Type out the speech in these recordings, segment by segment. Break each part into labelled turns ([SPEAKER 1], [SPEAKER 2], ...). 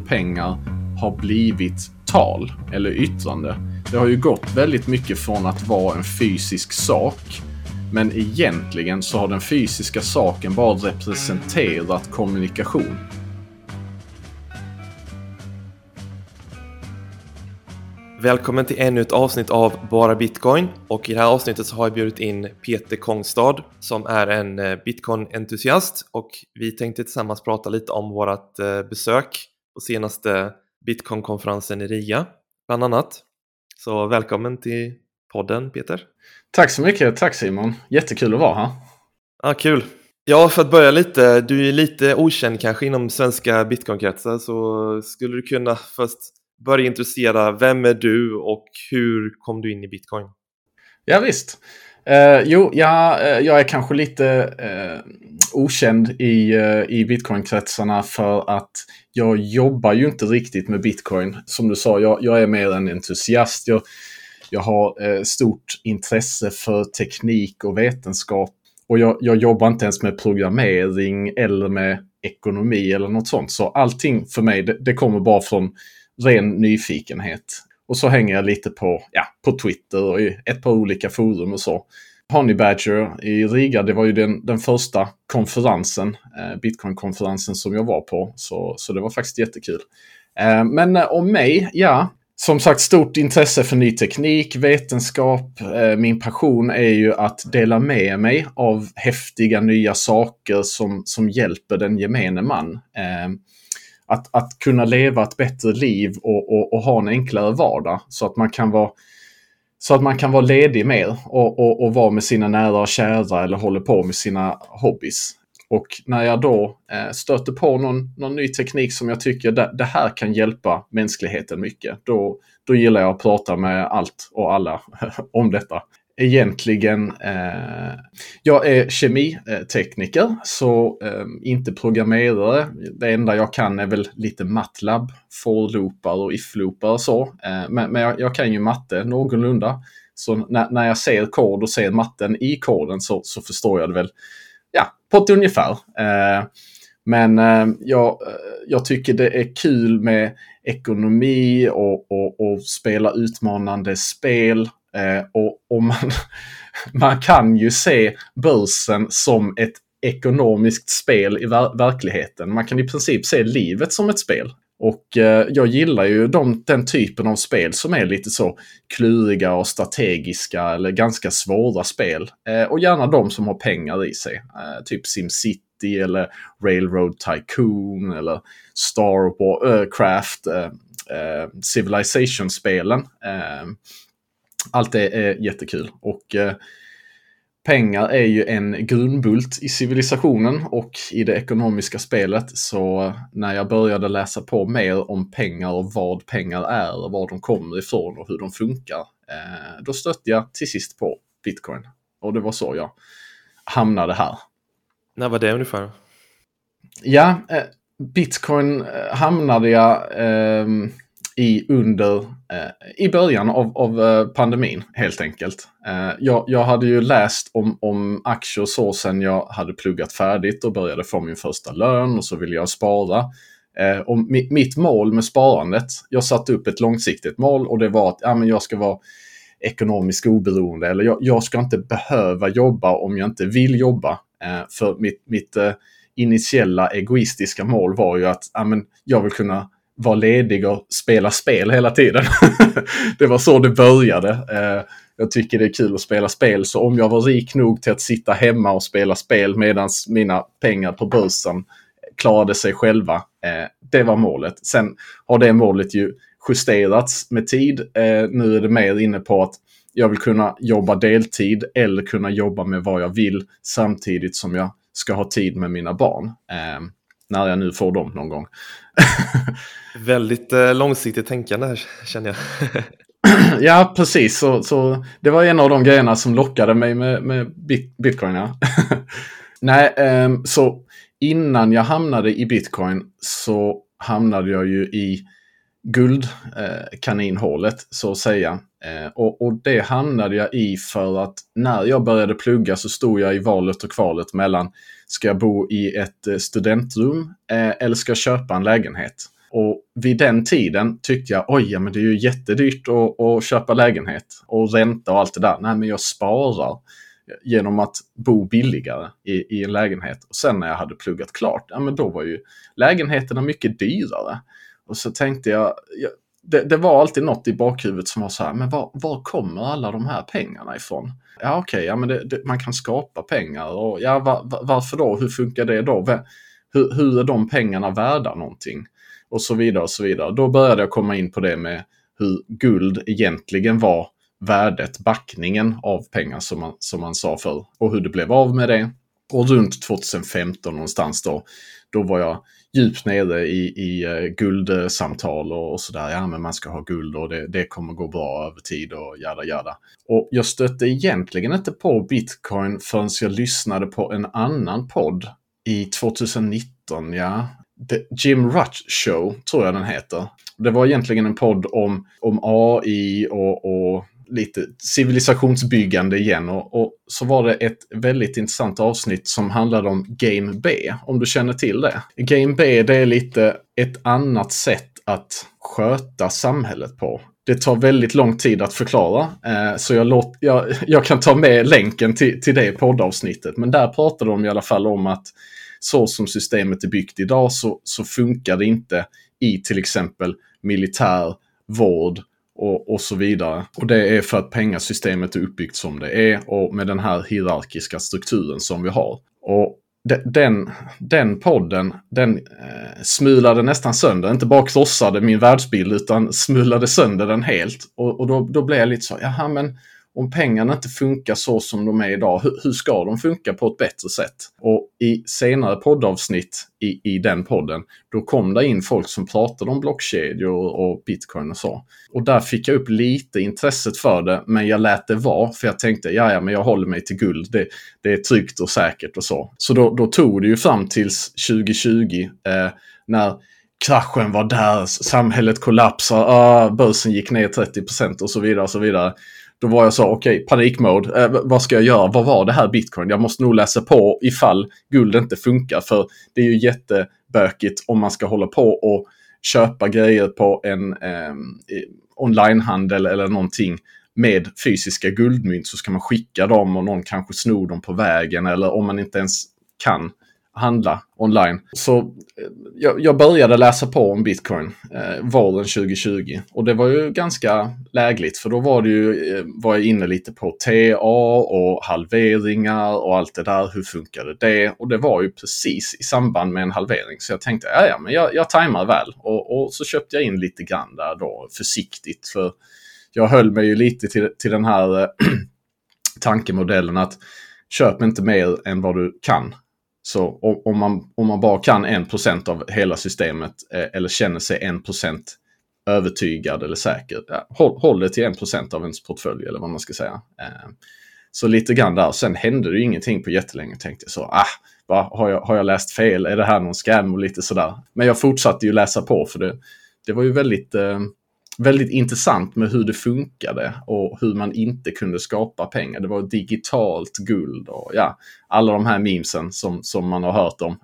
[SPEAKER 1] pengar har blivit tal eller yttrande. Det har ju gått väldigt mycket från att vara en fysisk sak, men egentligen så har den fysiska saken bara representerat kommunikation.
[SPEAKER 2] Välkommen till ännu ett avsnitt av Bara Bitcoin, och i det här avsnittet så har jag bjudit in Peter Kongstad som är en Bitcoin-entusiast, och vi tänkte tillsammans prata lite om vårt besök på senaste Bitcoin-konferensen i Riga bland annat. Så välkommen till podden, Peter.
[SPEAKER 1] Tack så mycket, tack Simon. Jättekul att vara här.
[SPEAKER 2] Ja, kul. Ja, för att börja lite, du är lite okänd kanske inom svenska Bitcoin-kretsar, så skulle du kunna först börja introducera, vem är du och hur kom du in i Bitcoin?
[SPEAKER 1] Ja visst. Jag är kanske lite okänd i Bitcoin-kretsarna för att jag jobbar ju inte riktigt med Bitcoin. Som du sa, jag är mer en entusiast. Jag har stort intresse för teknik och vetenskap. Och jag jobbar inte ens med programmering eller med ekonomi eller något sånt. Så allting för mig, det kommer bara från ren nyfikenhet. Och så hänger jag lite på Twitter och i ett par olika forum och så. Honey Badger i Riga, det var ju den första konferensen, Bitcoin-konferensen som jag var på. Så det var faktiskt jättekul. Men om mig, som sagt, stort intresse för ny teknik, vetenskap. Min passion är ju att dela med mig av häftiga nya saker som hjälper den gemene man. Att kunna leva ett bättre liv och ha en enklare vardag så att man kan vara ledig mer och vara med sina nära och kära eller håller på med sina hobbys. Och när jag då stöter på någon ny teknik som jag tycker det här kan hjälpa mänskligheten mycket, då gillar jag att prata med allt och alla om detta. Egentligen, jag är kemitekniker, så inte programmerare. Det enda jag kan är väl lite MATLAB, for-loopar och if-loopar och så. Men jag kan ju matte någorlunda. Så när jag ser kod och ser matten i koden så förstår jag det väl på ett ungefär. Men jag tycker det är kul med ekonomi och spela utmanande spel. Och man kan ju se börsen som ett ekonomiskt spel i verkligheten. Man kan i princip se livet som ett spel. Och jag gillar ju den typen av spel som är lite så kluriga och strategiska eller ganska svåra spel. Och gärna de som har pengar i sig. Typ SimCity eller Railroad Tycoon eller Starcraft, Civilization-spelen. Allt det är jättekul. Och pengar är ju en grundbult i civilisationen och i det ekonomiska spelet. Så när jag började läsa på mer om pengar och vad pengar är och var de kommer ifrån och hur de funkar, då stötte jag till sist på Bitcoin. Och det var så jag hamnade här.
[SPEAKER 2] När var det ungefär?
[SPEAKER 1] Ja, Bitcoin hamnade jag i början av pandemin helt enkelt. Jag hade ju läst om aktier så sen jag hade pluggat färdigt och började få min första lön, och så ville jag spara. Och mitt mål med sparandet, jag satte upp ett långsiktigt mål, och det var att jag ska vara ekonomiskt oberoende, eller jag ska inte behöva jobba om jag inte vill jobba. För mitt initiella egoistiska mål var ju att jag vill kunna vara ledig och spela spel hela tiden. Det var så det började. Jag tycker det är kul att spela spel, så om jag var rik nog till att sitta hemma och spela spel medan mina pengar på börsen klarade sig själva, det var målet. Sen har det målet ju justerats med tid. Nu är det mer inne på att jag vill kunna jobba deltid eller kunna jobba med vad jag vill samtidigt som jag ska ha tid med mina barn. När jag nu får dem någon gång.
[SPEAKER 2] Väldigt långsiktigt tänkande här, känner jag.
[SPEAKER 1] Ja, precis. Så det var en av de grejerna som lockade mig med Bitcoin. Ja. Nej, så innan jag hamnade i Bitcoin så hamnade jag ju i guldkaninhålet, så att säga. Och det hamnade jag i för att när jag började plugga så stod jag i valet och kvalet mellan: ska jag bo i ett studentrum eller ska jag köpa en lägenhet? Och vid den tiden tyckte jag, oj, men det är ju jättedyrt att köpa lägenhet och ränta och allt det där. Nej, men jag sparar genom att bo billigare i en lägenhet. Och sen när jag hade pluggat klart, ja, men då var ju lägenheterna mycket dyrare. Och så tänkte jag det var alltid något i bakhuvudet som var så här, men var kommer alla de här pengarna ifrån? Ja, okej, ja, men man kan skapa pengar. Och ja, varför då? Hur funkar det då? Hur är de pengarna värda någonting? Och så vidare och så vidare. Då började jag komma in på det med hur guld egentligen var värdet, backningen av pengar som man sa förr. Och hur det blev av med det. Och runt 2015 någonstans då var jag djupt nere i guldsamtal och sådär. Ja, men man ska ha guld och det kommer gå bra över tid och jada. Och jag stötte egentligen inte på Bitcoin förrän jag lyssnade på en annan podd i 2019, ja. The Jim Rush Show, tror jag den heter. Det var egentligen en podd om AI och lite civilisationsbyggande igen. Och så var det ett väldigt intressant avsnitt som handlade om Game B, om du känner till det. Game B, det är lite ett annat sätt att sköta samhället på. Det tar väldigt lång tid att förklara, så jag kan ta med länken till det poddavsnittet. Men där pratar de i alla fall om att så som systemet är byggt idag så funkar det inte i till exempel militär, vård och så vidare. Och det är för att pengasystemet är uppbyggt som det är och med den här hierarkiska strukturen som vi har. Och den podden, den smulade nästan sönder, inte bara krossade min världsbild utan smulade sönder den helt. Och då blev jag lite så, jaha, men om pengarna inte funkar så som de är idag, hur ska de funka på ett bättre sätt? Och i senare poddavsnitt i den podden, då kom det in folk som pratade om blockkedjor och bitcoin och så. Och där fick jag upp lite intresset för det, men jag lät det vara, för jag tänkte, ja, men jag håller mig till guld, det är tryggt och säkert och så. Så då tog det ju fram tills 2020, när kraschen var där, samhället kollapsade, börsen gick ner 30% och så vidare och så vidare. Då var jag så, okej, panikmode. Vad ska jag göra? Vad var det här bitcoin? Jag måste nog läsa på ifall guld inte funkar. För det är ju jättebökigt om man ska hålla på och köpa grejer på en onlinehandel eller någonting med fysiska guldmynt, så ska man skicka dem och någon kanske snor dem på vägen, eller om man inte ens kan handla online. Så jag började läsa på om bitcoin våren 2020, och det var ju ganska lägligt, för då var jag inne lite på TA och halveringar och allt det där, hur funkade det? Och det var ju precis i samband med en halvering, så jag tänkte, men jag tajmar väl, och så köpte jag in lite grann där då, försiktigt, för jag höll mig ju lite till den här tankemodellen att köp inte mer än vad du kan. Så om man bara kan 1% av hela systemet, eller känner sig 1% övertygad eller säker, håll det till 1% av ens portfölj, eller vad man ska säga. Så lite grann där. Sen hände det ju ingenting på jättelänge, tänkte jag så. Har jag läst fel? Är det här någon scam? Och lite sådär. Men jag fortsatte ju läsa på, för det var ju väldigt intressant med hur det funkade och hur man inte kunde skapa pengar. Det var digitalt guld och alla de här memesen som man har hört om.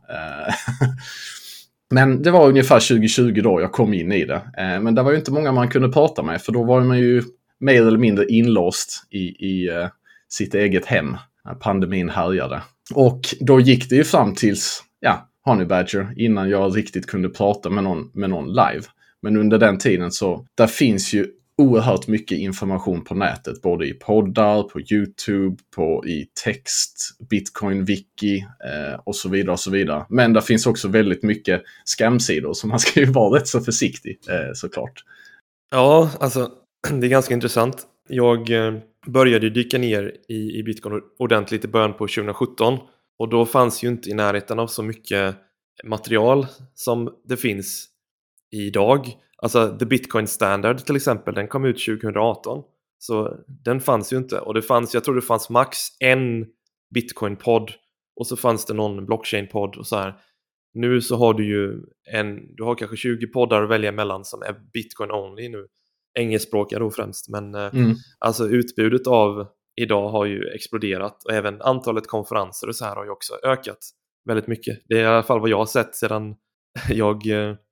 [SPEAKER 1] Men det var ungefär 2020 då jag kom in i det. Men det var ju inte många man kunde prata med, för då var man ju mer eller mindre inlåst i sitt eget hem. Pandemin härjade. Och då gick det ju fram tills Honey Badger, innan jag riktigt kunde prata med någon live. Men under den tiden så, där finns ju oerhört mycket information på nätet, både i poddar, på YouTube, i text, Bitcoin-wiki och så vidare och så vidare. Men där finns också väldigt mycket scamsidor, så man ska ju vara rätt så försiktig, såklart.
[SPEAKER 2] Ja, alltså det är ganska intressant. Jag började dyka ner i Bitcoin ordentligt i början på 2017, och då fanns ju inte i närheten av så mycket material som det finns idag. Alltså The Bitcoin Standard till exempel, den kom ut 2018. Så den fanns ju inte. Och jag tror det fanns max en Bitcoin-podd, och så fanns det någon blockchain-podd och så här. Nu så har du har kanske 20 poddar att välja mellan som är Bitcoin only nu. Engelskspråkiga då främst. Men alltså utbudet av idag har ju exploderat, och även antalet konferenser och så här har ju också ökat väldigt mycket. Det är i alla fall vad jag har sett sedan jag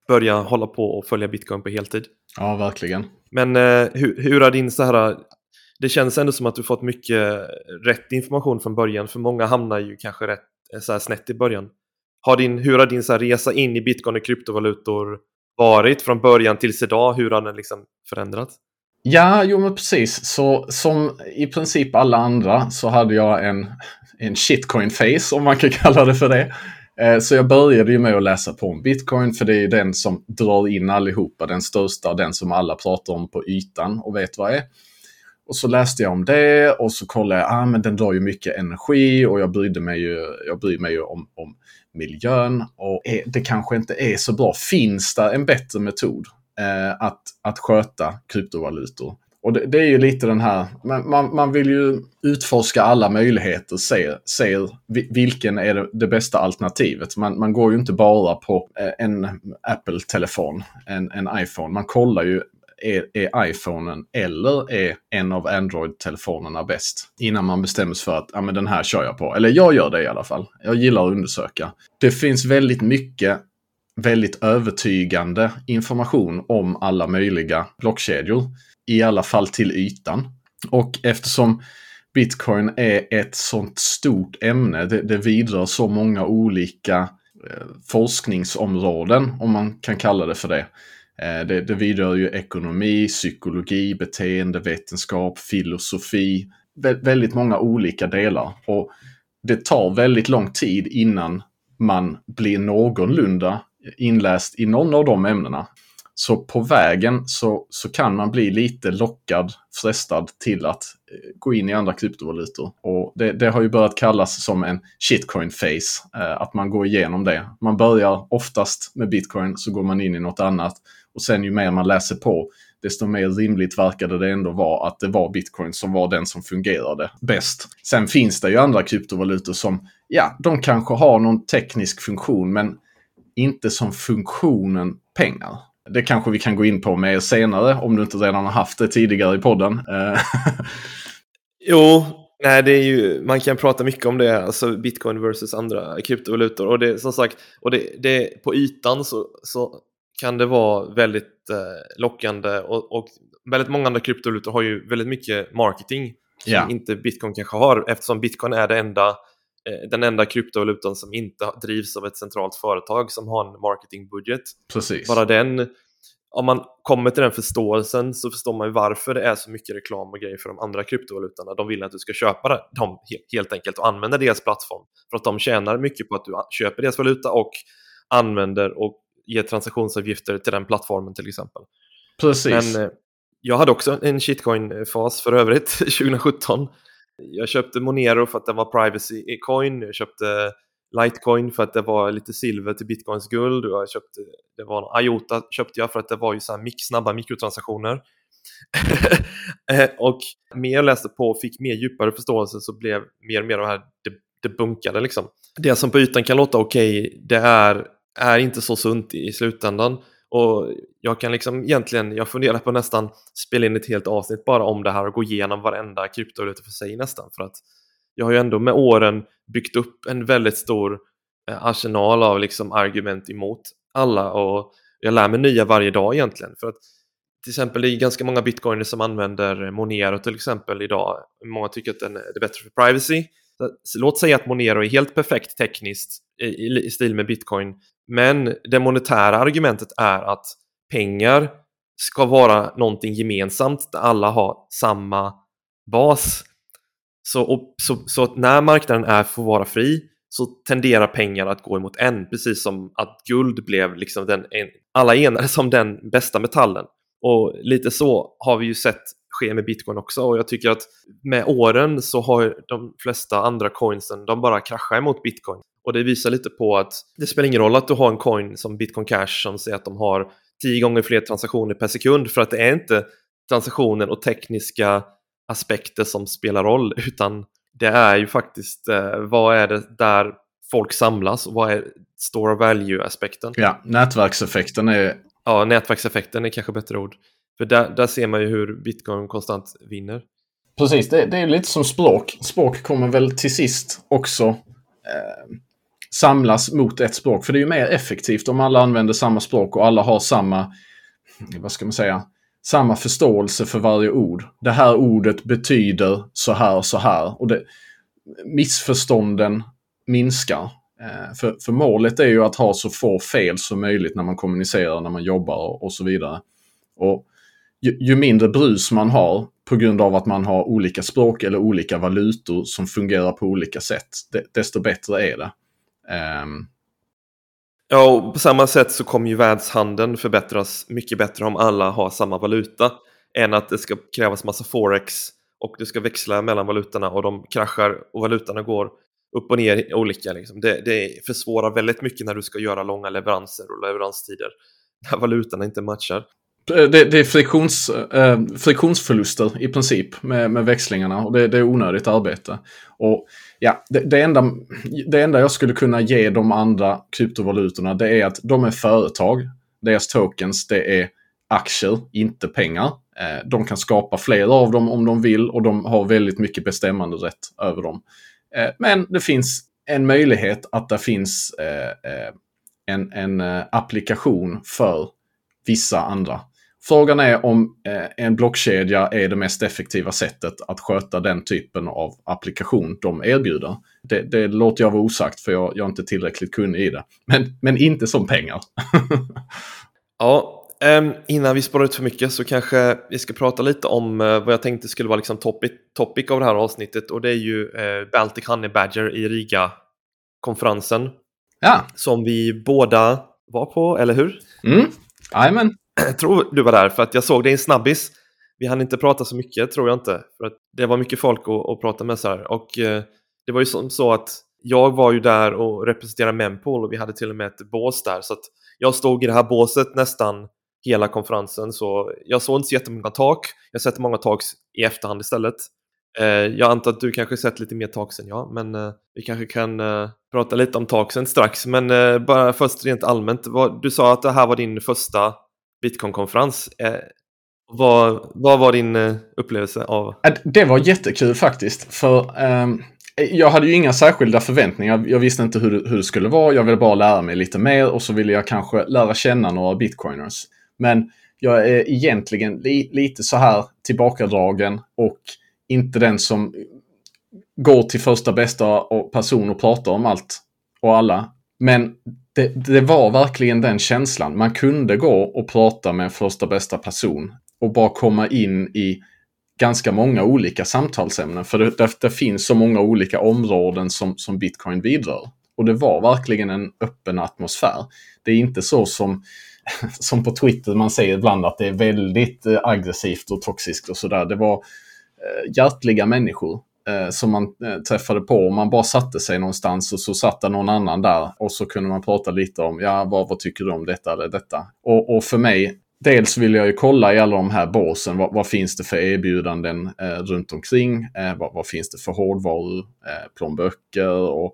[SPEAKER 2] börja hålla på och följa Bitcoin på heltid.
[SPEAKER 1] Ja, verkligen.
[SPEAKER 2] Men hur har din så här... Det känns ändå som att du fått mycket rätt information från början, för många hamnar ju kanske rätt så här snett i början. Hur har din så här resa in i Bitcoin och kryptovalutor varit från början tills idag? Hur har den liksom förändrats?
[SPEAKER 1] Ja, jo men precis. Så som i princip alla andra så hade jag en shitcoin-face, om man kan kalla det för det. Så jag började ju med att läsa på om Bitcoin, för det är ju den som drar in allihopa, den största, den som alla pratar om på ytan och vet vad är. Och så läste jag om det och så kollade jag, men den drar ju mycket energi och jag bryr mig ju om miljön, och det kanske inte är så bra. Finns det en bättre metod att sköta kryptovalutor? Och det är ju lite den här, man vill ju utforska alla möjligheter, se vilken är det bästa alternativet. Man går ju inte bara på en Apple-telefon, en iPhone. Man kollar ju, är iPhonen eller är en av Android-telefonerna bäst, innan man bestämmer sig för att men den här kör jag på. Eller jag gör det i alla fall. Jag gillar att undersöka. Det finns väldigt mycket väldigt övertygande information om alla möjliga blockkedjor, i alla fall till ytan. Och eftersom Bitcoin är ett sånt stort ämne, det vidrör så många olika forskningsområden, om man kan kalla det för det. Det vidrör ju ekonomi, psykologi, beteendevetenskap, filosofi, väldigt många olika delar. Och det tar väldigt lång tid innan man blir någorlunda inläst i någon av de ämnena. Så på vägen så kan man bli lite frestad till att gå in i andra kryptovalutor. Och det har ju börjat kallas som en shitcoin face, att man går igenom det. Man börjar oftast med Bitcoin, så går man in i något annat. Och sen ju mer man läser på, desto mer rimligt verkade det ändå vara att det var Bitcoin som var den som fungerade bäst. Sen finns det ju andra kryptovalutor som, de kanske har någon teknisk funktion, men inte som funktionen pengar. Det kanske vi kan gå in på mer senare, om du inte redan har haft det tidigare i podden.
[SPEAKER 2] Jo, nej, det är ju, man kan prata mycket om det, alltså Bitcoin versus andra kryptovalutor. Och det, som sagt, och det på ytan så kan det vara väldigt lockande, och väldigt många andra kryptovalutor har ju väldigt mycket marketing som inte Bitcoin kanske har, eftersom Bitcoin är den enda kryptovalutan som inte drivs av ett centralt företag som har en marketingbudget.
[SPEAKER 1] Precis.
[SPEAKER 2] Bara om man kommer till den förståelsen, så förstår man ju varför det är så mycket reklam och grejer för de andra kryptovalutorna. De vill att du ska köpa dem helt enkelt och använda deras plattform, för att de tjänar mycket på att du köper deras valuta och använder och ger transaktionsavgifter till den plattformen till exempel.
[SPEAKER 1] Precis.
[SPEAKER 2] Men jag hade också en shitcoin-fas för övrigt 2017. Jag köpte Monero för att det var privacy coin. Jag köpte Litecoin för att det var lite silver till Bitcoins guld. Och det var en IOTA köpte jag för att det var ju så här snabba mikrotransaktioner. Och mer jag läste på och fick mer djupare förståelse, så blev mer och mer av det här det bunkade liksom. Det som på ytan kan låta okej, det är inte så sunt i slutändan. Och jag kan liksom jag funderar på nästan spela in ett helt avsnitt bara om det här och gå igenom varenda kryptovaluta för sig nästan. För att jag har ju ändå med åren byggt upp en väldigt stor arsenal av liksom argument emot alla, och jag lär mig nya varje dag egentligen. För att till exempel det är ganska många bitcoiner som använder Monero till exempel idag. Många tycker att det är bättre för privacy. Så låt säga att Monero är helt perfekt tekniskt i stil med Bitcoin. Men det monetära argumentet är att pengar ska vara någonting gemensamt där alla har samma bas. Så att när marknaden får vara fri, så tenderar pengar att gå emot en. Precis som att guld blev liksom alla enades som den bästa metallen. Och lite så har vi ju sett ske med Bitcoin också. Och jag tycker att med åren så har de flesta andra coinsen, de bara kraschar emot Bitcoin. Och det visar lite på att det spelar ingen roll att du har en coin som Bitcoin Cash som säger att de har 10 gånger fler transaktioner per sekund. För att det är inte transaktionen och tekniska aspekter som spelar roll, utan det är ju faktiskt vad är det där folk samlas och vad är store value-aspekten.
[SPEAKER 1] Ja, nätverkseffekten är...
[SPEAKER 2] Ja, nätverkseffekten är kanske bättre ord. För där ser man ju hur Bitcoin konstant vinner.
[SPEAKER 1] Precis, det är lite som språk. Språk kommer väl till sist också samlas mot ett språk. För det är ju mer effektivt om alla använder samma språk och alla har samma, vad ska man säga, samma förståelse för varje ord. Det här ordet betyder så här och så här. Och missförstånden minskar. För målet är ju att ha så få fel som möjligt när man kommunicerar, när man jobbar och så vidare. Och ju mindre brus man har på grund av att man har olika språk eller olika valutor som fungerar på olika sätt, desto bättre är det.
[SPEAKER 2] Ja, och på samma sätt så kommer ju världshandeln förbättras mycket bättre om alla har samma valuta än att det ska krävas massa forex och det ska växla mellan valutorna och de kraschar och valutorna går upp och ner olika. Liksom. Det försvårar väldigt mycket när du ska göra långa leveranser och leveranstider när valutorna inte matchar.
[SPEAKER 1] Det är friktionsförluster i princip med växlingarna, och det är onödigt arbete. Och ja, det enda jag skulle kunna ge de andra kryptovalutorna, det är att de är företag. Deras tokens, det är aktier, inte pengar. De kan skapa fler av dem om de vill, och de har väldigt mycket bestämmande rätt över dem. Men det finns en möjlighet att det finns en applikation för vissa andra. Frågan är om en blockkedja är det mest effektiva sättet att sköta den typen av applikation de erbjuder. Det låter jag vara osagt, för jag är inte tillräckligt kunnig i det. Men inte som pengar.
[SPEAKER 2] Ja, innan vi spårar ut för mycket så kanske vi ska prata lite om vad jag tänkte skulle vara liksom topic av det här avsnittet. Och det är ju Baltic Honey Badger i Riga-konferensen.
[SPEAKER 1] Ja.
[SPEAKER 2] Som vi båda var på, eller hur?
[SPEAKER 1] Jajamän.
[SPEAKER 2] Jag tror du var där, för att jag såg det i en snabbis. Vi hann inte prata så mycket, tror jag inte. För att det var mycket folk att prata med så här. Och det var ju så att jag var ju där och representerade Mempool, och vi hade till och med ett bås där. Så att jag stod i det här båset nästan hela konferensen. Så jag såg inte så jättemånga tak. Jag har sett många talks i efterhand istället. Jag antar att du kanske sett lite mer talks än jag. Men vi kanske kan prata lite om talksen strax. Men bara först rent allmänt. Du sa att det här var din första Bitcoin-konferens. Vad var din upplevelse av?
[SPEAKER 1] Det var jättekul faktiskt. För jag hade ju inga särskilda förväntningar. Jag visste inte hur det skulle vara. Jag ville bara lära mig lite mer, och så ville jag kanske lära känna några bitcoiners. Men jag är egentligen lite så här tillbakadragen och inte den som går till första bästa person och pratar om allt och alla. Men det var verkligen den känslan. Man kunde gå och prata med första bästa person och bara komma in i ganska många olika samtalsämnen. För det finns så många olika områden som Bitcoin vidrör. Och det var verkligen en öppen atmosfär. Det är inte så som på Twitter man säger ibland att det är väldigt aggressivt och toxiskt och sådär. Det var hjärtliga människor som man träffade på. Man bara satte sig någonstans och så satt det någon annan där. Och så kunde man prata lite om, vad tycker du om detta eller detta? Och för mig, dels vill jag ju kolla i alla de här båsen. Vad finns det för erbjudanden runt omkring? Vad finns det för hårdvaror? Plånböcker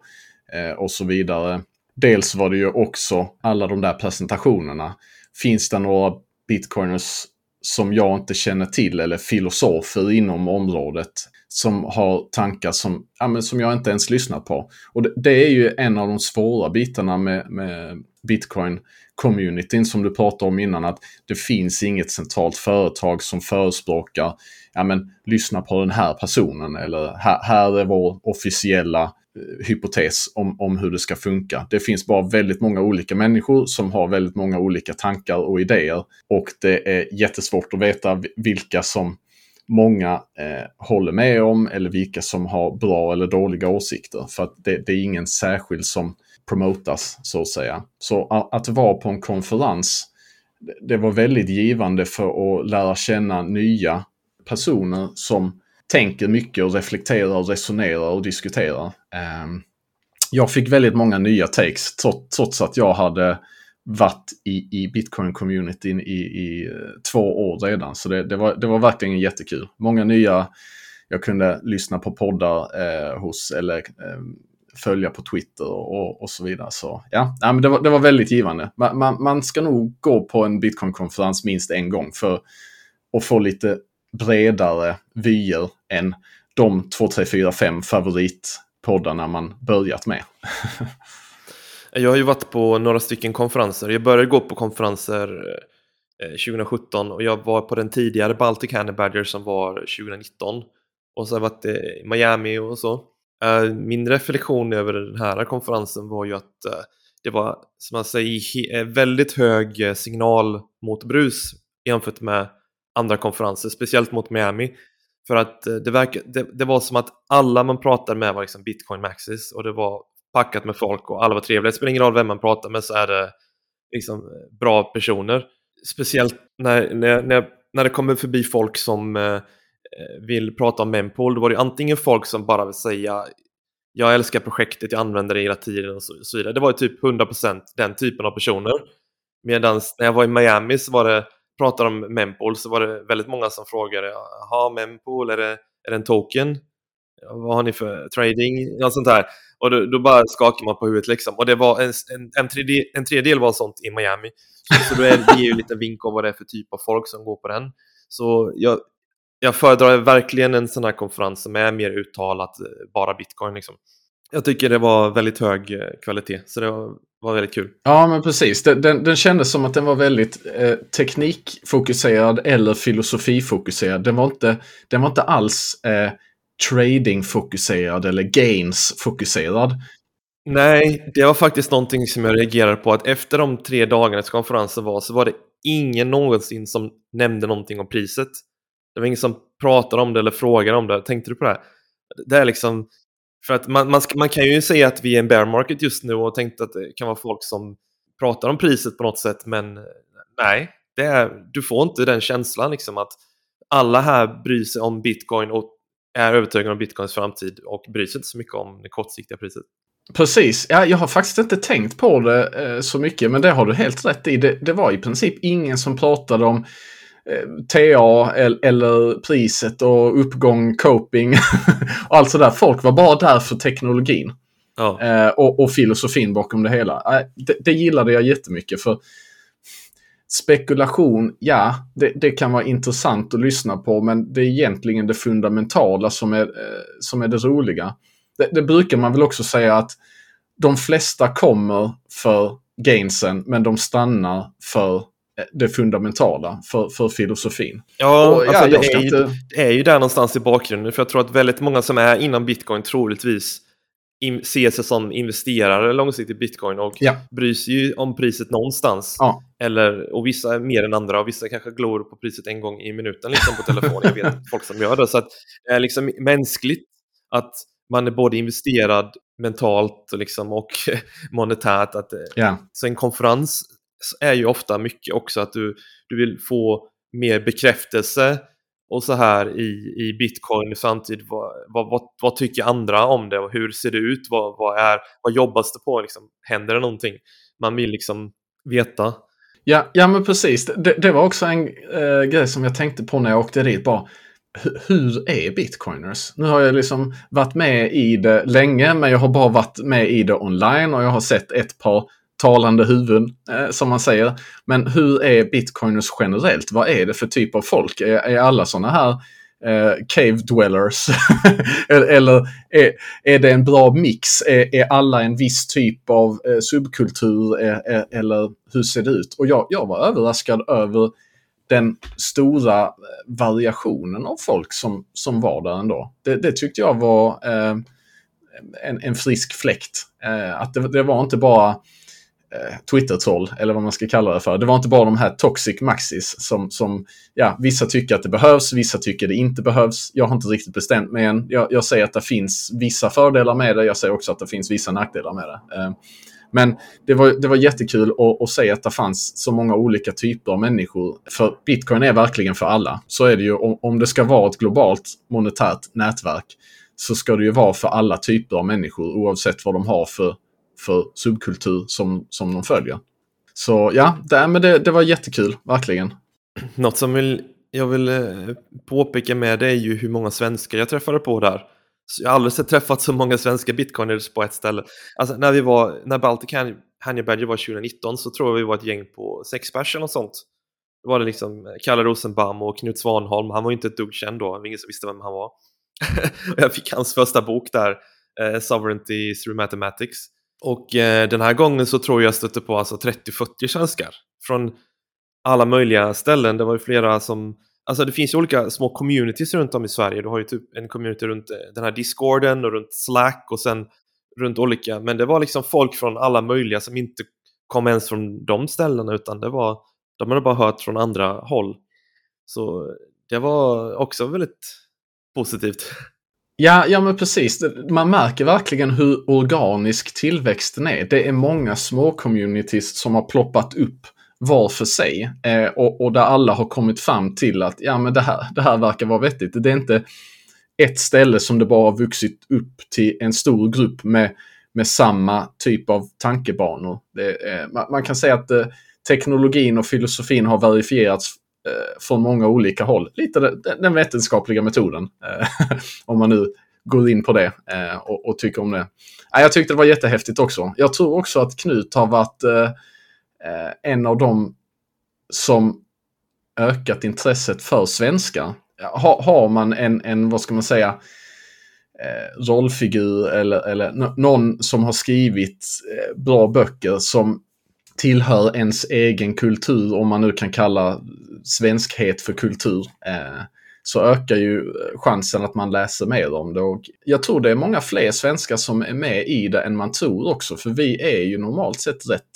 [SPEAKER 1] och så vidare. Dels var det ju också alla de där presentationerna. Finns det några bitcoiners som jag inte känner till, eller filosofer inom området som har tankar som jag inte ens lyssnat på? Och det är ju en av de svåra bitarna med Bitcoin-communityn som du pratade om innan, att det finns inget centralt företag som förespråkar lyssna på den här personen, eller här är vår officiella hypotes om hur det ska funka. Det finns bara väldigt många olika människor som har väldigt många olika tankar och idéer, och det är jättesvårt att veta vilka som många håller med om, eller vilka som har bra eller dåliga åsikter, för att det är ingen särskild som promotas, så att säga. Så att vara på en konferens, det var väldigt givande för att lära känna nya personer som tänker mycket och reflekterar och resonerar och diskuterar. Jag fick väldigt många nya takes trots att jag hade varit i Bitcoin-communityn i 2 år redan. Så det var verkligen jättekul. Många nya jag kunde lyssna på poddar hos, eller följa på Twitter och så vidare. Så men det var väldigt givande. Man ska nog gå på en Bitcoin-konferens minst en gång för att få lite bredare vyer än de 2, 3, 4, 5 favoritpoddarna man börjat med.
[SPEAKER 2] Jag har ju varit på några stycken konferenser. Jag började gå på konferenser 2017 och jag var på den tidigare Baltic Honey Badger som var 2019. Och så har jag varit i Miami och så. Min reflektion över den här konferensen var ju att det var, som man säger, väldigt hög signal mot brus jämfört med andra konferenser, speciellt mot Miami. För att det var som att alla man pratade med var liksom Bitcoin Maxis och det var packat med folk och alla var trevliga. Det spelar ingen roll vem man pratar med, så är det liksom bra personer. Speciellt när det kommer förbi folk som vill prata om mempool, då var det antingen folk som bara vill säga jag älskar projektet, jag använder det hela tiden och så vidare. Det var ju typ 100% den typen av personer. Medan när jag var i Miami så pratade om mempool, så var det väldigt många som frågade, jaha, mempool, är det en token? Vad har ni för trading? Och sånt här. Och då bara skakar man på huvudet liksom. Och det var en tredjedel var sånt i Miami. Så då det ger ju lite vink om vad det är för typ av folk som går på den. Så jag föredrar verkligen en sån här konferens som är mer uttalat bara Bitcoin liksom. Jag tycker det var väldigt hög kvalitet, så det var väldigt kul.
[SPEAKER 1] Ja, men precis. Den kändes som att den var väldigt teknikfokuserad eller filosofifokuserad. Den var inte alls tradingfokuserad eller gains-fokuserad.
[SPEAKER 2] Nej, det var faktiskt någonting som jag reagerade på, att efter de 3 dagarnas konferensen så var det ingen någonsin som nämnde någonting om priset. Det var ingen som pratade om det eller frågade om det. Tänkte du på det? Det är liksom, för att man kan ju säga att vi är en bear market just nu och tänkte att det kan vara folk som pratar om priset på något sätt, men nej, du får inte den känslan liksom att alla här bryr sig om Bitcoin och är övertygade om Bitcoins framtid och bryr sig inte så mycket om det kortsiktiga priset.
[SPEAKER 1] Precis. Ja, jag har faktiskt inte tänkt på det så mycket, men det har du helt rätt i. Det var i princip ingen som pratade om TA eller priset och uppgång, coping och allt sådär. Folk var bara där för teknologin.
[SPEAKER 2] Ja.
[SPEAKER 1] Och filosofin bakom det hela. Det gillade jag jättemycket, för spekulation, ja, det kan vara intressant att lyssna på, men det är egentligen det fundamentala som är det roliga. Det brukar man väl också säga, att de flesta kommer för gainsen, men de stannar för det fundamentala, för filosofin.
[SPEAKER 2] Ja, alltså det är ju där någonstans i bakgrunden, för jag tror att väldigt många som är inom Bitcoin troligtvis ser sig som investerare långsiktigt i Bitcoin och bryr sig ju om priset någonstans.
[SPEAKER 1] Ja.
[SPEAKER 2] Och vissa är mer än andra, och vissa kanske glor på priset en gång i minuten liksom på telefon. Jag vet folk som gör det, så att det är liksom mänskligt att man är både investerad mentalt liksom, och monetärt. Så en konferens är ju ofta mycket också att du vill få mer bekräftelse och så här i Bitcoin samtidigt. Vad tycker andra om det och hur ser det ut? Vad jobbas det på? Liksom, händer det någonting? Man vill liksom veta.
[SPEAKER 1] Ja, men precis. Det var också en grej som jag tänkte på när jag åkte dit. Bara, hur är bitcoiners? Nu har jag liksom varit med i det länge, men jag har bara varit med i det online och jag har sett ett par talande huvuden, som man säger. Men hur är bitcoiners generellt? Vad är det för typ av folk? Är alla såna här cave dwellers? Eller är det en bra mix? Är alla en viss typ av subkultur? Eller hur ser det ut? Och jag var överraskad över den stora variationen av folk som var där ändå. Det tyckte jag var en frisk fläkt. Att det var inte bara Twitter-troll, eller vad man ska kalla det för. Det var inte bara de här toxic maxis som vissa tycker att det behövs, vissa tycker det inte behövs. Jag har inte riktigt bestämt mig än. Jag säger att det finns vissa fördelar med det. Jag säger också att det finns vissa nackdelar med det. Men det var jättekul att se att det fanns så många olika typer av människor. För Bitcoin är verkligen för alla. Så är det ju, om det ska vara ett globalt monetärt nätverk, så ska det ju vara för alla typer av människor, oavsett vad de har för subkultur som de följer. Så ja, det var jättekul, verkligen.
[SPEAKER 2] Något som jag vill påpeka med det är ju hur många svenskar jag träffade på där. Så jag har aldrig träffat så många svenska bitcoiners på ett ställe. Alltså när Baltic Honey Badger var 2019 så tror jag vi var ett gäng på 6 personer och sånt. Då var det liksom Kalle Rosenbaum och Knut Svanholm. Han var ju inte ett dugg känd då, ingen som visste vem han var. Och jag fick hans första bok där, Sovereignty Through Mathematics. Och den här gången så tror jag stötte på alltså 30-40 svenskar från alla möjliga ställen. Det var ju flera som... Alltså det finns ju olika små communities runt om i Sverige. Du har ju typ en community runt den här Discorden och runt Slack och sen runt olika. Men det var liksom folk från alla möjliga som inte kom ens från de ställena, utan det var... De hade bara hört från andra håll. Så det var också väldigt positivt.
[SPEAKER 1] Ja, men precis. Man märker verkligen hur organisk tillväxten är. Det är många små communities som har ploppat upp var för sig. Och där alla har kommit fram till att ja, men det här verkar vara vettigt. Det är inte ett ställe som det bara har vuxit upp till en stor grupp med samma typ av tankebanor. Man kan säga att teknologin och filosofin har verifierats från många olika håll. Lite den vetenskapliga metoden. Om man nu går in på det och tycker om det. Jag tyckte det var jättehäftigt också. Jag tror också att Knut har varit en av dem som ökat intresset för svenskar. Har man en vad ska man säga, rollfigur eller någon som har skrivit bra böcker som tillhör ens egen kultur, om man nu kan kalla svenskhet för kultur, så ökar ju chansen att man läser mer om det. Och jag tror det är många fler svenskar som är med i det än man tror också, för vi är ju normalt sett rätt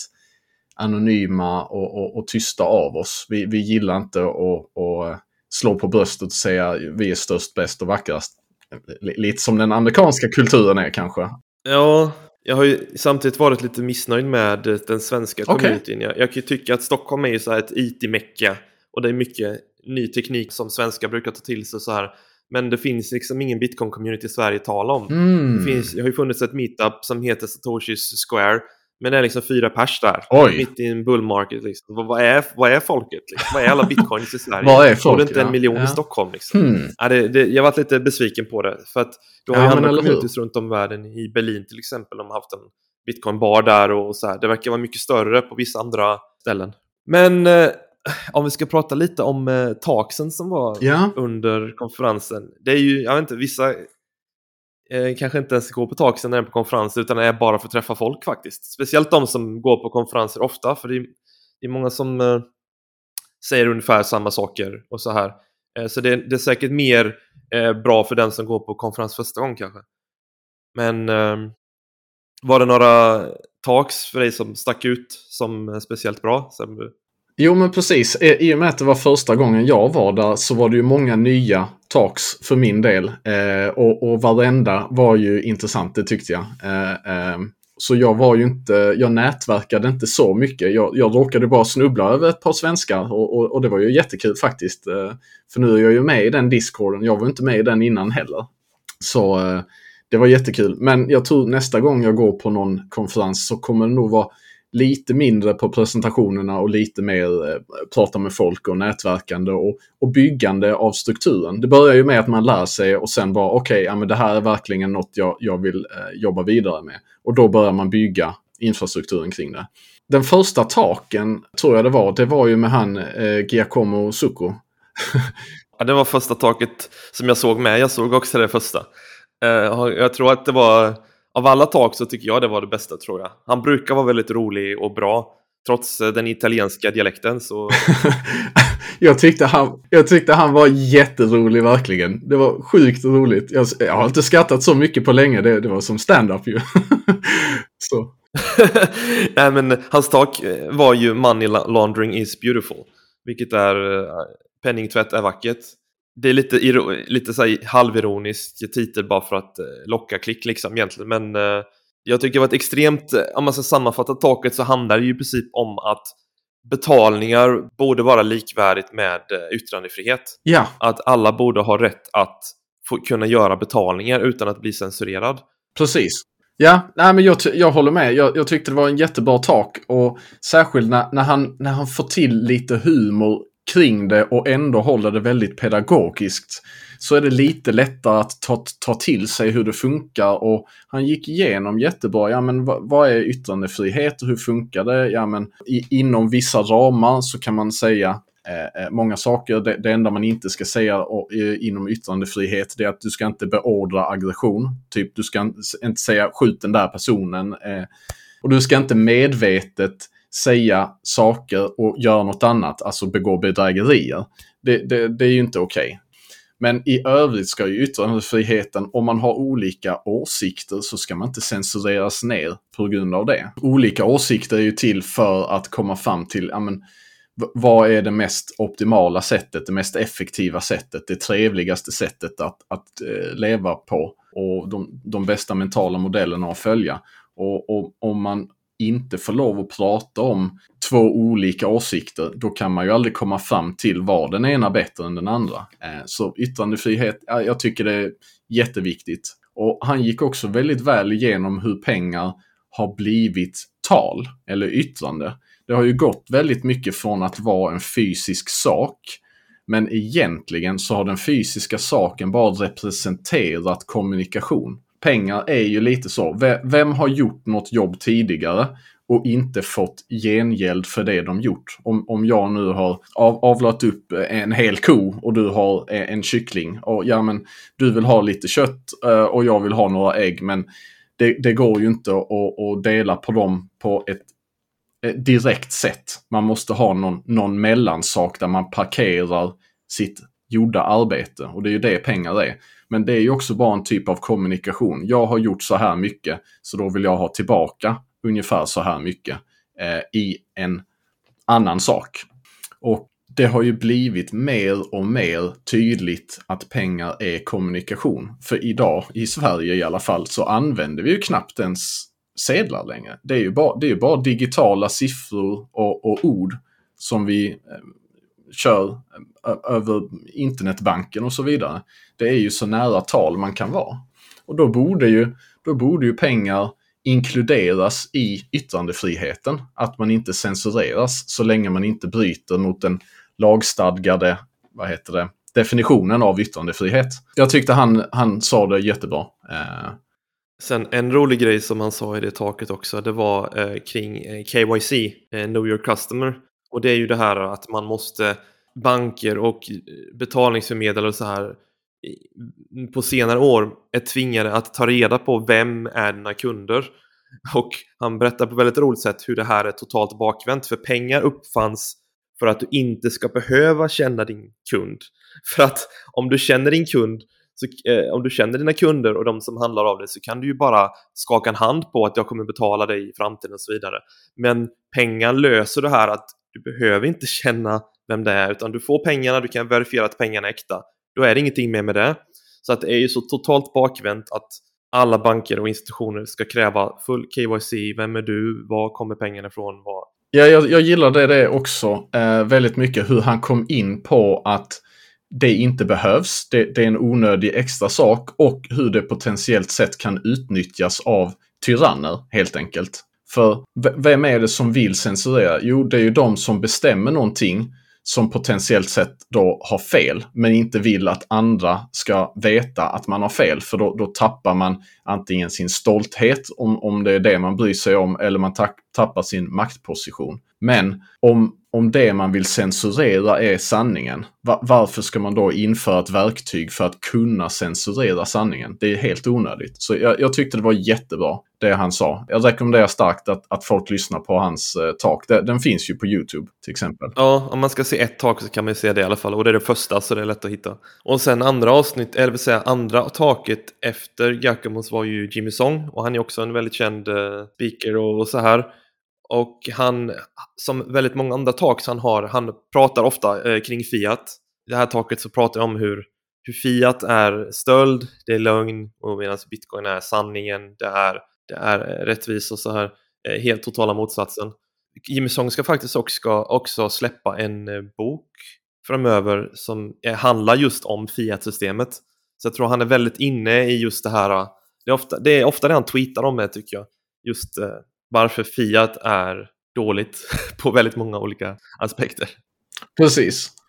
[SPEAKER 1] anonyma och tysta av oss. Vi gillar inte att slå på bröstet och säga vi är störst, bäst och vackrast. Lite som den amerikanska kulturen är kanske.
[SPEAKER 2] Ja, jag har ju samtidigt varit lite missnöjd med den svenska communityn. Jag kan ju tycka att Stockholm är ju så här ett IT-mecka och det är mycket ny teknik som svenskar brukar ta till sig så här. Men det finns liksom ingen Bitcoin-community i Sverige att tala om. Det har ju funnits ett meetup som heter Satoshis Square, men det är liksom 4 pers där.
[SPEAKER 1] Oj.
[SPEAKER 2] Mitt i en bull market liksom. Vad är folket liksom? Vad är alla bitcoins i Sverige?
[SPEAKER 1] Vad är folket?
[SPEAKER 2] Och det inte 1 miljon i Stockholm liksom. Jag har varit lite besviken på det. För att du har ju andra communities runt om världen. I Berlin till exempel. De har haft en bitcoin-bar där och så här. Det verkar vara mycket större på vissa andra ställen. Men om vi ska prata lite om talksen som var under konferensen. Det är ju, jag vet inte, vissa kanske inte ens går på talksen när de är på konferenser, utan det är bara för att träffa folk faktiskt. Speciellt de som går på konferenser ofta, för det är många som säger ungefär samma saker och så här. Så det är säkert mer bra för den som går på konferens första gången kanske. Men var det några talks för dig som stack ut som speciellt bra?
[SPEAKER 1] Jo, men precis. I och med att det var första gången jag var där så var det ju många nya talks för min del. Och varenda var ju intressant, det tyckte jag. Så jag nätverkade inte så mycket. Jag råkade bara snubbla över ett par svenskar och det var ju jättekul faktiskt. För nu är jag ju med i den Discorden. Jag var inte med i den innan heller. Så det var jättekul. Men jag tror nästa gång jag går på någon konferens så kommer det nog vara lite mindre på presentationerna och lite mer prata med folk och nätverkande och byggande av strukturen. Det börjar ju med att man lär sig och sen bara okej, men det här är verkligen något jag vill jobba vidare med. Och då börjar man bygga infrastrukturen kring det. Den första taken tror jag det var ju med han Giacomo Zucco.
[SPEAKER 2] Ja, det var första taket som jag såg med. Jag såg också det första. Jag tror att det var... Av alla tak så tycker jag det var det bästa, tror jag. Han brukar vara väldigt rolig och bra. Trots den italienska dialekten så...
[SPEAKER 1] jag tyckte han var jätterolig verkligen. Det var sjukt roligt. Jag har inte skrattat så mycket på länge. Det var som stand-up ju. Så.
[SPEAKER 2] Nej, men hans tak var ju money laundering is beautiful. Vilket är penningtvätt är vackert. Det är lite så här halvironisk titel bara för att locka klick liksom egentligen. Men jag tycker det var ett extremt, om man ska sammanfatta taket så handlar det ju i princip om att betalningar borde vara likvärdigt med yttrandefrihet.
[SPEAKER 1] Ja.
[SPEAKER 2] Att alla borde ha rätt att kunna göra betalningar utan att bli censurerad.
[SPEAKER 1] Precis. Ja, nej, men jag håller med. Jag tyckte det var en jättebra tak och särskilt när han får till lite humor kring det och ändå håller det väldigt pedagogiskt, så är det lite lättare att ta till sig hur det funkar. Och han gick igenom jättebra, ja men vad är yttrandefrihet och hur funkar det? Ja men inom vissa ramar så kan man säga många saker. Det enda man inte ska säga inom yttrandefrihet, det är att du ska inte beordra aggression. Typ du ska inte säga skjut den där personen. Och du ska inte medvetet säga saker och göra något annat, alltså begå bedrägerier. Det är ju inte okej. Men i övrigt ska ju yttrandefriheten, om man har olika åsikter så ska man inte censureras ner på grund av det. Olika åsikter är ju till för att komma fram till, ja men, vad är det mest optimala sättet, det mest effektiva sättet, det trevligaste sättet att leva på och de bästa mentala modellerna att följa. Och om man inte får lov att prata om två olika åsikter, då kan man ju aldrig komma fram till vad den ena bättre än den andra. Så yttrandefrihet, jag tycker det är jätteviktigt. Och han gick också väldigt väl igenom hur pengar har blivit tal eller yttrande. Det har ju gått väldigt mycket från att vara en fysisk sak, men egentligen så har den fysiska saken bara representerat kommunikation. Pengar är ju lite så. Vem har gjort något jobb tidigare och inte fått gengäld för det de gjort? Om jag nu har avlat upp en hel ko och du har en kyckling. Och ja, men du vill ha lite kött och jag vill ha några ägg. Men det går ju inte att dela på dem på ett direkt sätt. Man måste ha någon mellansak där man parkerar sitt gjorda arbete. Och det är ju det pengar är. Men det är ju också bara en typ av kommunikation. Jag har gjort så här mycket, så då vill jag ha tillbaka ungefär så här mycket i en annan sak. Och det har ju blivit mer och mer tydligt att pengar är kommunikation. För idag, i Sverige i alla fall, så använder vi ju knappt ens sedlar längre. Det är ju bara digitala siffror och ord som vi kör över internetbanken och så vidare. Det är ju så nära tal man kan vara. Och då borde ju pengar inkluderas i yttrandefriheten. Att man inte censureras så länge man inte bryter mot den lagstadgade, definitionen av yttrandefrihet. Jag tyckte han sa det jättebra.
[SPEAKER 2] Sen en rolig grej som han sa i det taket också, det var kring KYC, Know Your Customer. Och det är ju det här att man måste, banker och betalningsförmedlare och så här på senare år är tvingade att ta reda på vem är dina kunder. Och han berättar på väldigt roligt sätt hur det här är totalt bakvänt. För pengar uppfanns för att du inte ska behöva känna din kund. För att om du känner din kund, så, om du känner dina kunder och de som handlar av det, så kan du ju bara skaka en hand på att jag kommer betala dig i framtiden och så vidare. Men pengar löser det här att du behöver inte känna vem det är, utan du får pengarna, du kan verifiera att pengarna är äkta. Då är det ingenting mer med det. Så att det är ju så totalt bakvänt att alla banker och institutioner ska kräva full KYC. Vem är du? Var kommer pengarna ifrån?
[SPEAKER 1] Ja, jag gillade det också väldigt mycket, hur han kom in på att det inte behövs. Det är en onödig extra sak, och hur det potentiellt sett kan utnyttjas av tyranner helt enkelt. För vem är det som vill censurera? Jo, det är ju de som bestämmer någonting som potentiellt sett då har fel, men inte vill att andra ska veta att man har fel. För då tappar man antingen sin stolthet, om det är det man bryr sig om, eller man tappar sin maktposition. Men om det man vill censurera är sanningen, varför ska man då införa ett verktyg för att kunna censurera sanningen? Det är helt onödigt. Så jag tyckte det var jättebra, det han sa. Jag rekommenderar starkt att folk lyssnar på hans talk. Den finns ju på YouTube till exempel.
[SPEAKER 2] Ja, om man ska se ett talk så kan man ju se det i alla fall. Och det är det första, så det är lätt att hitta. Och sen andra avsnitt, eller vill säga andra taket efter Giacomos, var ju Jimmy Song. Och han är också en väldigt känd speaker och så här. Och han, som väldigt många andra talks han pratar ofta kring fiat. I det här taket så pratar jag om hur fiat är stöld, det är lögn, och medan bitcoin är sanningen, det är rättvis och så här. Helt totala motsatsen. Jimmy Song ska faktiskt också släppa en bok framöver som handlar just om fiat-systemet. Så jag tror han är väldigt inne i just det här. Det är ofta det han tweetar om det, tycker jag. Just varför fiat är dåligt på väldigt många olika aspekter.
[SPEAKER 1] Precis.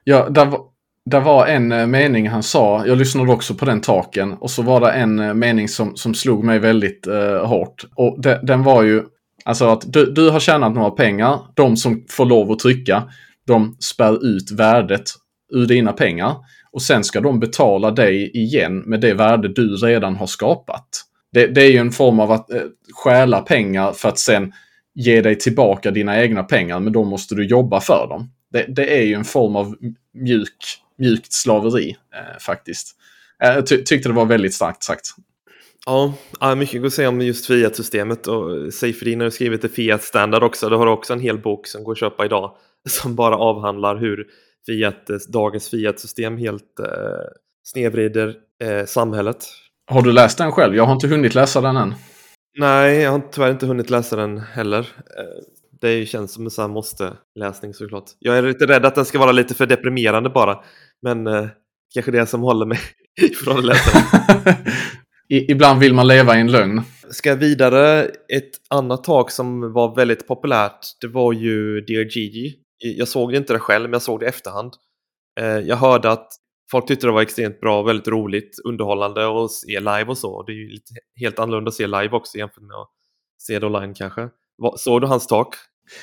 [SPEAKER 1] Ja, där var en mening han sa, jag lyssnade också på den talken, och så var det en mening som slog mig väldigt hårt. Och den var ju, alltså att du har tjänat några pengar, de som får lov att trycka, de spär ut värdet ur dina pengar, och sen ska de betala dig igen med det värde du redan har skapat. Det är ju en form av att stjäla pengar för att sen ge dig tillbaka dina egna pengar, men då måste du jobba för dem. Det är ju en form av mjukt slaveri faktiskt. Jag tyckte det var väldigt starkt sagt.
[SPEAKER 2] Ja, mycket att säga om just Fiat-systemet, och Seifedin har skrivit ett Fiat-standard också. Det har också en hel bok som går att köpa idag som bara avhandlar hur dagens Fiat-system helt snedvrider samhället.
[SPEAKER 1] Har du läst den själv? Jag har inte hunnit läsa den än.
[SPEAKER 2] Nej, jag har tyvärr inte hunnit läsa den heller. Det känns som en sån här måste-läsning såklart. Jag är lite rädd att den ska vara lite för deprimerande bara. Men kanske det som håller mig från att läsa den.
[SPEAKER 1] Ibland vill man leva i en lögn.
[SPEAKER 2] Ska vidare, ett annat tag som var väldigt populärt, det var ju Dear Gigi. Jag såg det inte det själv, men jag såg det i efterhand. Jag hörde att folk tyckte det var extremt bra, väldigt roligt, underhållande och se live och så. Det är ju lite helt annorlunda att se live också jämfört med att se det online kanske. Såg du hans talk?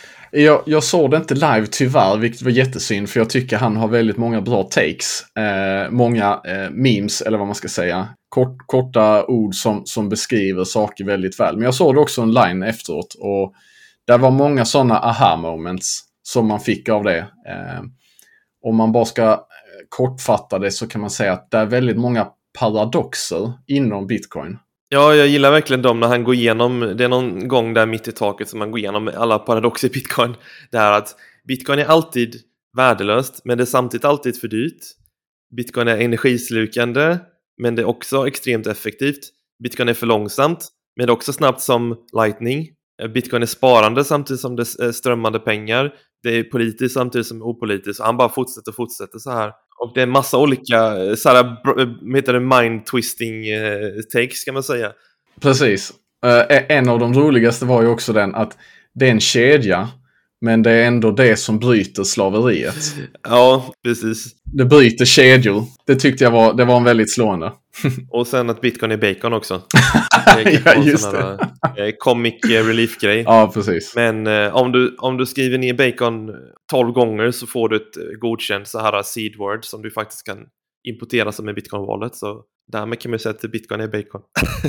[SPEAKER 1] Jag såg det inte live tyvärr, vilket var jättesynd, för jag tycker han har väldigt många bra takes. Många memes, eller vad man ska säga. Korta ord som beskriver saker väldigt väl. Men jag såg det också online efteråt, och det var många sådana aha-moments som man fick av det. Om man bara ska kortfatta det, så kan man säga att det är väldigt många paradoxer inom Bitcoin.
[SPEAKER 2] Ja, jag gillar verkligen dem när han går igenom, det är någon gång där mitt i taket som han går igenom alla paradoxer i Bitcoin. Det är att Bitcoin är alltid värdelöst, men det är samtidigt alltid för dyrt. Bitcoin är energislukande, men det är också extremt effektivt. Bitcoin är för långsamt, men det är också snabbt som lightning. Bitcoin är sparande samtidigt som det är strömmande pengar. Det är politiskt samtidigt som opolitiskt. Han bara fortsätter så här. Och det är en massa olika mind-twisting takes kan man säga.
[SPEAKER 1] Precis. En av de roligaste var ju också den att det är en kedja, men det är ändå det som bryter slaveriet.
[SPEAKER 2] Ja, precis.
[SPEAKER 1] Det bryter kedjor. Det tyckte jag var en väldigt slående.
[SPEAKER 2] Och sen att Bitcoin är bacon också.
[SPEAKER 1] Ja, just det.
[SPEAKER 2] Comic relief-grej.
[SPEAKER 1] Ja, precis.
[SPEAKER 2] Men om du skriver ner bacon 12 gånger så får du ett godkänt så här seed word som du faktiskt kan importera som en Bitcoin-wallet. Så därmed kan man säga att Bitcoin är bacon.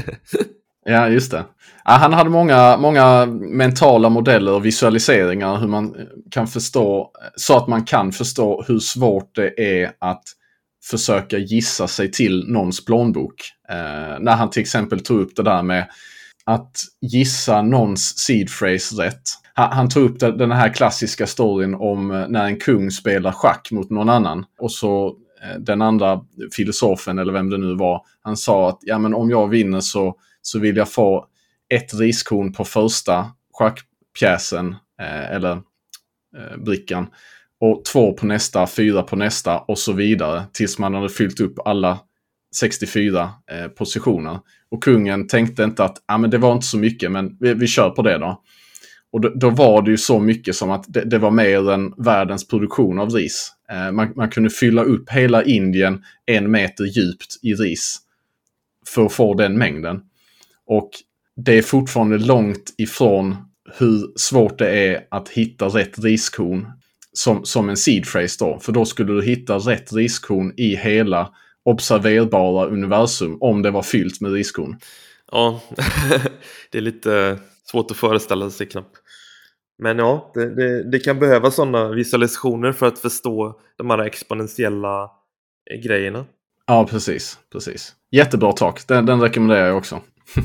[SPEAKER 1] Ja, just det. Ja, han hade många mentala modeller och visualiseringar hur man kan förstå, så att man kan förstå hur svårt det är att försöka gissa sig till någons plånbok. När han till exempel tog upp det där med att gissa någons seed phrase rätt. Han tog upp den här klassiska storyn om när en kung spelar schack mot någon annan. Och så den andra filosofen, eller vem det nu var, han sa att ja, men om jag vinner så vill jag få 1 riskorn på första schackpjäsen eller brickan, och 2 på nästa, 4 på nästa och så vidare tills man hade fyllt upp alla 64 positioner. Och kungen tänkte inte att men det var inte så mycket, men vi kör på det då. Och då var det ju så mycket som att det var mer än världens produktion av ris. Man kunde fylla upp hela Indien 1 meter djupt i ris för att få den mängden. Och det är fortfarande långt ifrån hur svårt det är att hitta rätt riskorn som en seed phrase då. För då skulle du hitta rätt riskorn i hela observerbara universum om det var fyllt med riskorn.
[SPEAKER 2] Ja, det är lite svårt att föreställa sig knappt. Men ja, det kan behöva sådana visualisationer för att förstå de här exponentiella grejerna.
[SPEAKER 1] Ja, precis. Jättebra talk. Den rekommenderar jag också.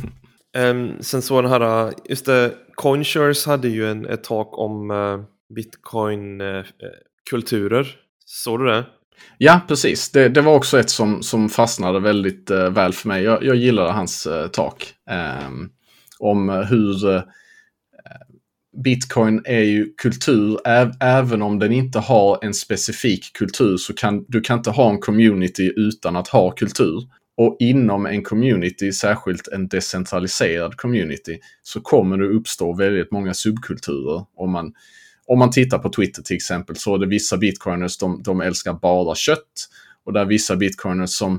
[SPEAKER 2] Sen så den här, just det, CoinShares hade ju ett talk om Bitcoin-kulturer. Såg du det?
[SPEAKER 1] Ja, precis. Det var också ett som fastnade väldigt väl för mig. Jag gillade hans talk. Om hur Bitcoin är ju kultur, även om den inte har en specifik kultur, så du kan inte ha en community utan att ha kultur. Och inom en community, särskilt en decentraliserad community, så kommer det uppstå väldigt många subkulturer. om man tittar på Twitter till exempel, så är det vissa bitcoiners, de älskar bara kött. Och där vissa bitcoiners som,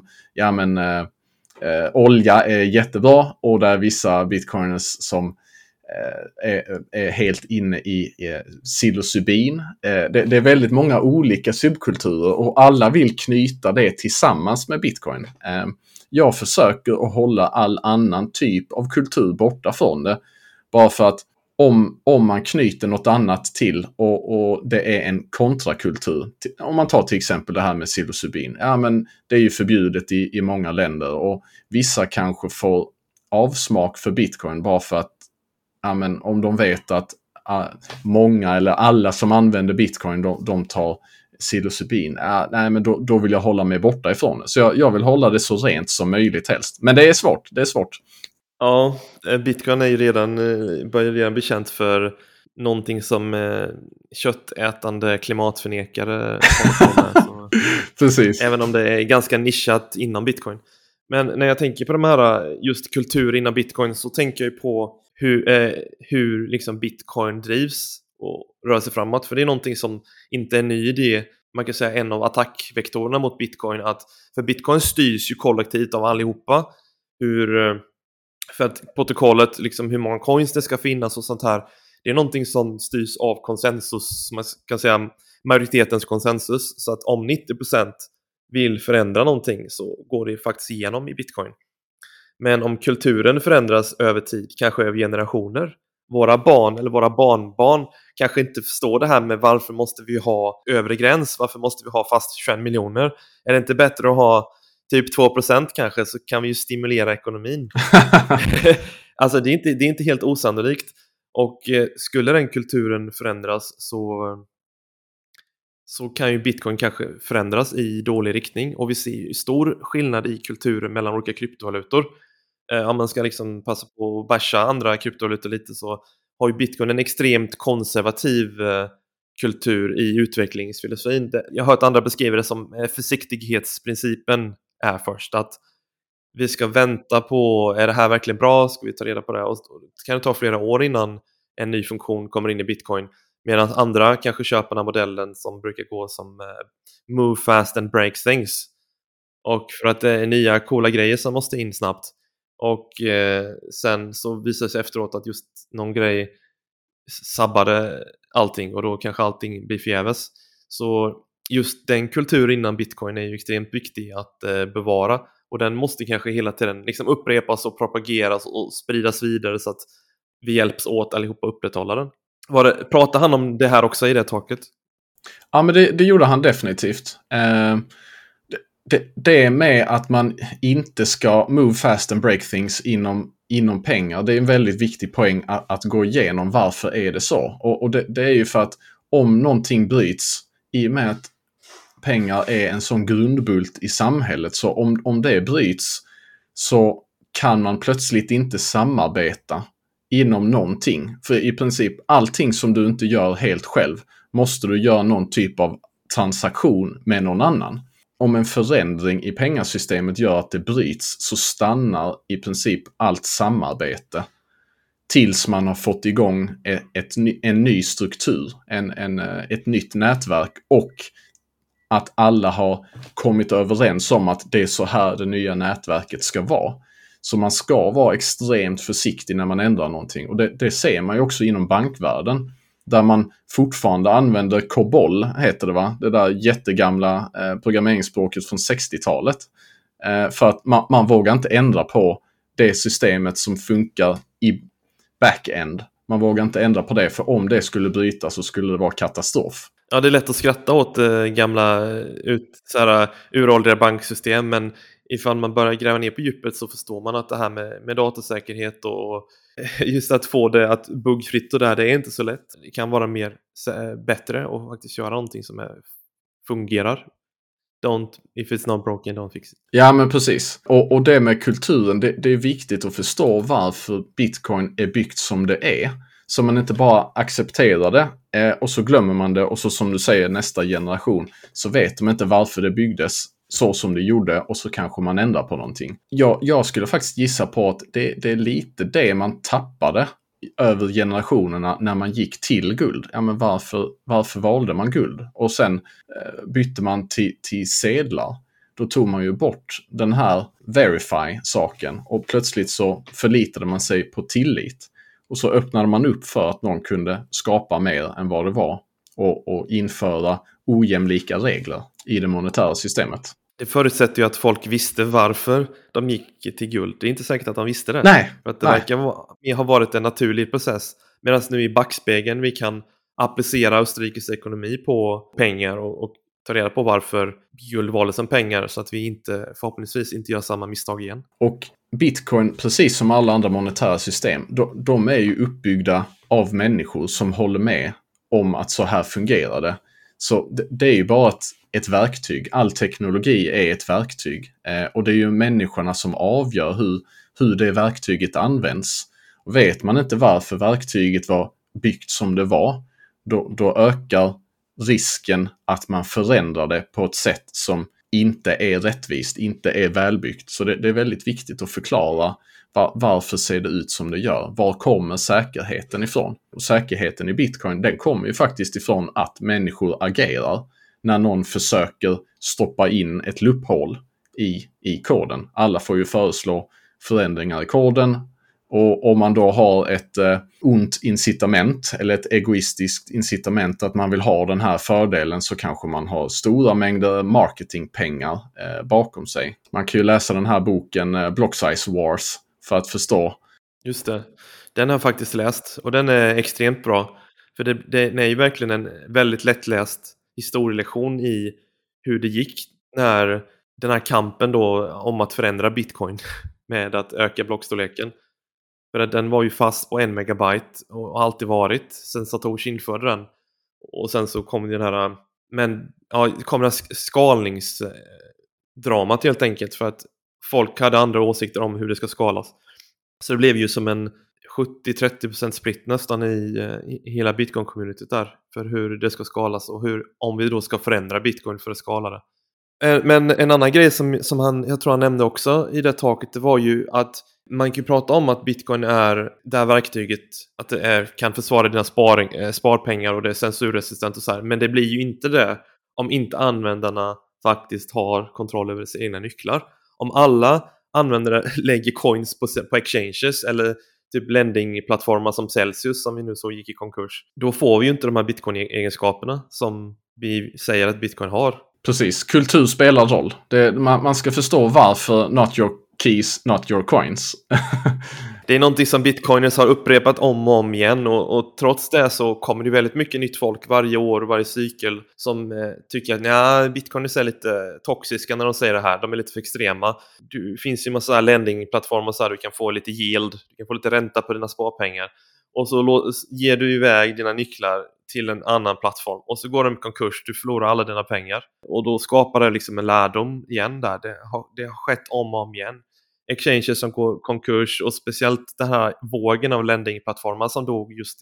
[SPEAKER 1] olja är jättebra. Och där vissa bitcoiners som är helt inne i psilocybin. Det är väldigt många olika subkulturer och alla vill knyta det tillsammans med bitcoin. Jag försöker att hålla all annan typ av kultur borta från det. Bara för att om man knyter något annat till och det är en kontrakultur. Om man tar till exempel det här med psilocybin. Ja, men det är ju förbjudet i många länder och vissa kanske får avsmak för bitcoin bara för att om de vet att många eller alla som använder bitcoin de tar psilocybin. Men då vill jag hålla mig borta ifrån det. Så jag vill hålla det så rent som möjligt helst. Men det är svårt.
[SPEAKER 2] Ja, bitcoin är ju börjar redan bli känt för någonting som köttätande klimatförnekare håller på med. Så
[SPEAKER 1] precis.
[SPEAKER 2] Även om det är ganska nischat inom bitcoin. Men när jag tänker på de här just kultur inom bitcoin så tänker jag på hur liksom bitcoin drivs och rör sig framåt. För det är någonting som inte är en ny idé. Man kan säga en av attackvektorerna mot bitcoin. För bitcoin styrs ju kollektivt av allihopa. För att protokollet, liksom hur många coins det ska finnas och sånt här. Det är någonting som styrs av konsensus. Man kan säga majoritetens konsensus. Så att om 90% vill förändra någonting så går det faktiskt igenom i bitcoin. Men om kulturen förändras över tid, kanske över generationer, våra barn eller våra barnbarn kanske inte förstår det här med varför måste vi ha övre gräns, varför måste vi ha fast 21 miljoner? Är det inte bättre att ha typ 2% kanske, så kan vi ju stimulera ekonomin. Alltså det är inte helt osannolikt. Och skulle den kulturen förändras så kan ju bitcoin kanske förändras i dålig riktning. Och vi ser ju stor skillnad i kulturen mellan olika kryptovalutor. Om man ska liksom passa på att basha andra kryptovalutor lite, så har ju bitcoin en extremt konservativ kultur i utvecklingsfilosofin. Jag har hört andra beskriva det som försiktighetsprincipen är först. Att vi ska vänta på, är det här verkligen bra? Ska vi ta reda på det? Och det kan ta flera år innan en ny funktion kommer in i bitcoin. Medan andra kanske köper den här modellen som brukar gå som move fast and break things. Och för att det är nya coola grejer som måste in snabbt. Och sen så visar det sig efteråt att just någon grej sabbade allting och då kanske allting blir förgäves. Så just den kulturen innan bitcoin är ju extremt viktig att bevara. Och den måste kanske hela tiden liksom upprepas och propageras och spridas vidare så att vi hjälps åt allihopa upprätthålla den. Pratar han om det här också i det taket?
[SPEAKER 1] Ja, men det gjorde han definitivt. Det med att man inte ska move fast and break things inom pengar. Det är en väldigt viktig poäng att gå igenom varför är det så. Och det är ju för att om någonting bryts i och med att pengar är en sån grundbult i samhället, så om det bryts så kan man plötsligt inte samarbeta inom någonting. För i princip allting som du inte gör helt själv måste du göra någon typ av transaktion med någon annan. Om en förändring i pengasystemet gör att det bryts så stannar i princip allt samarbete tills man har fått igång en ny struktur, ett nytt nätverk och att alla har kommit överens om att det är så här det nya nätverket ska vara. Så man ska vara extremt försiktig när man ändrar någonting. Och det ser man ju också inom bankvärlden. Där man fortfarande använder COBOL, heter det va? Det där jättegamla programmeringsspråket från 60-talet. För att man vågar inte ändra på det systemet som funkar i back-end. Man vågar inte ändra på det, för om det skulle bryta så skulle det vara katastrof.
[SPEAKER 2] Ja, det är lätt att skratta åt gamla uråldriga banksystem, men ifall man börjar gräva ner på djupet så förstår man att det här med datasäkerhet och just att få det att buggfritt och det är inte så lätt. Det kan vara bättre och faktiskt göra någonting som fungerar. If it's not broken, don't fix it.
[SPEAKER 1] Ja, men precis. Och det med kulturen, det är viktigt att förstå varför bitcoin är byggt som det är. Så man inte bara accepterar det och så glömmer man det, och så som du säger nästa generation så vet de inte varför det byggdes så som det gjorde, och så kanske man ändrar på någonting. Jag skulle faktiskt gissa på att det är lite det man tappade över generationerna när man gick till guld. Ja, men varför valde man guld? Och sen bytte man till sedlar. Då tog man ju bort den här verify-saken och plötsligt så förlitade man sig på tillit. Och så öppnade man upp för att någon kunde skapa mer än vad det var och införa ojämlika regler i det monetära systemet.
[SPEAKER 2] Det förutsätter ju att folk visste varför de gick till guld. Det är inte säkert att de visste det.
[SPEAKER 1] Nej.
[SPEAKER 2] För att det verkar ha varit en naturlig process. Medan nu i backspegeln vi kan applicera Österrikes ekonomi på pengar och ta reda på varför guld valdes som pengar så att vi förhoppningsvis inte gör samma misstag igen.
[SPEAKER 1] Och Bitcoin, precis som alla andra monetära system, de är ju uppbyggda av människor som håller med om att så här fungerar det. Så det är ju bara ett verktyg. All teknologi är ett verktyg. Och det är ju människorna som avgör hur det verktyget används. Och vet man inte varför verktyget var byggt som det var, då ökar risken att man förändrar det på ett sätt som inte är rättvist, inte är välbyggt. Så det är väldigt viktigt att förklara varför ser det ut som det gör. Var kommer säkerheten ifrån? Och säkerheten i Bitcoin, den kommer ju faktiskt ifrån att människor agerar när någon försöker stoppa in ett loophole i koden. Alla får ju föreslå förändringar i koden. Och om man då har ett ont incitament eller ett egoistiskt incitament att man vill ha den här fördelen, så kanske man har stora mängder marketingpengar bakom sig. Man kan ju läsa den här boken Block Size Wars för att förstå.
[SPEAKER 2] Just det. Den har jag faktiskt läst och den är extremt bra. För den är ju verkligen en väldigt lättläst historielektion i hur det gick när den här kampen då om att förändra Bitcoin med att öka blockstorleken. För att den var ju fast på 1 megabyte och har alltid varit sen Satoshi införde den. Och sen så kom den här, skalningsdramat helt enkelt, för att folk hade andra åsikter om hur det ska skalas. Så det blev ju som en 70-30% split nästan i hela Bitcoin-communityt där för hur det ska skalas och om vi då ska förändra Bitcoin för att skala det. Men en annan grej som jag tror han nämnde också i det taket, det var ju att man kan ju prata om att Bitcoin är det här verktyget, att det kan försvara dina sparpengar och det är censurresistent och så här. Men det blir ju inte det om inte användarna faktiskt har kontroll över sina egna nycklar. Om alla användare lägger coins på exchanges eller typ lending-plattformar som Celsius som vi nu så gick i konkurs, då får vi ju inte de här Bitcoin-egenskaperna som vi säger att Bitcoin har.
[SPEAKER 1] Precis, kultur spelar roll. Man ska förstå varför not your keys, not your coins.
[SPEAKER 2] Det är någonting som bitcoiners har upprepat om och om igen och trots det så kommer det väldigt mycket nytt folk varje år och varje cykel som tycker att bitcoiners är lite toxiska när de säger det här. De är lite för extrema. Det finns ju massa lending-plattformar så här du kan få lite yield, du kan få lite ränta på dina sparpengar. Och så ger du iväg dina nycklar till en annan plattform och så går de i konkurs, du förlorar alla dina pengar. Och då skapar det liksom en lärdom igen där. Det har skett om och om igen. Exchanges som går konkurs och speciellt den här vågen av lending-plattformar som dog just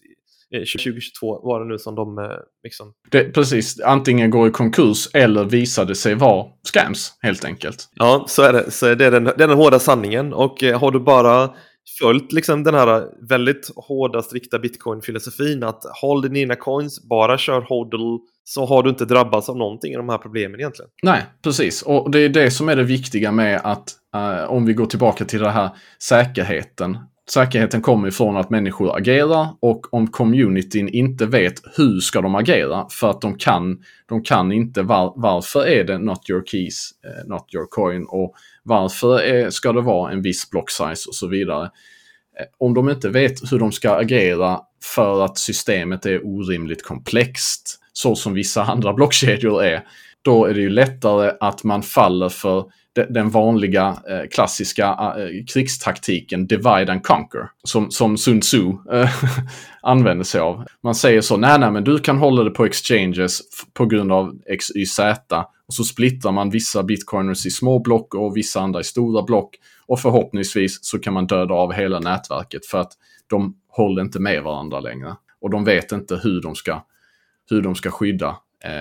[SPEAKER 2] 2022 var det nu som de liksom...
[SPEAKER 1] Precis, antingen går i konkurs eller visade sig vara scams helt enkelt.
[SPEAKER 2] Ja, så är det. Så det är den hårda sanningen och har du bara följt liksom den här väldigt hårda, strikta Bitcoin-filosofin att håll dina coins, bara kör hodl, så har du inte drabbats av någonting av de här problemen egentligen.
[SPEAKER 1] Nej, precis. Och det är det som är det viktiga med att om vi går tillbaka till det här säkerheten. Säkerheten kommer ifrån att människor agerar och om communityn inte vet hur ska de agera för att de kan inte varför är det not your keys, not your coin och varför ska det vara en viss block size och så vidare. Om de inte vet hur de ska agera för att systemet är orimligt komplext så som vissa andra blockkedjor är, då är det ju lättare att man faller för den vanliga klassiska krigstaktiken divide and conquer som Sun Tzu använder sig av. Man säger så, nej men du kan hålla det på exchanges på grund av XYZ och så splittrar man vissa bitcoiners i små block och vissa andra i stora block och förhoppningsvis så kan man döda av hela nätverket för att de håller inte med varandra längre och de vet inte hur de ska skydda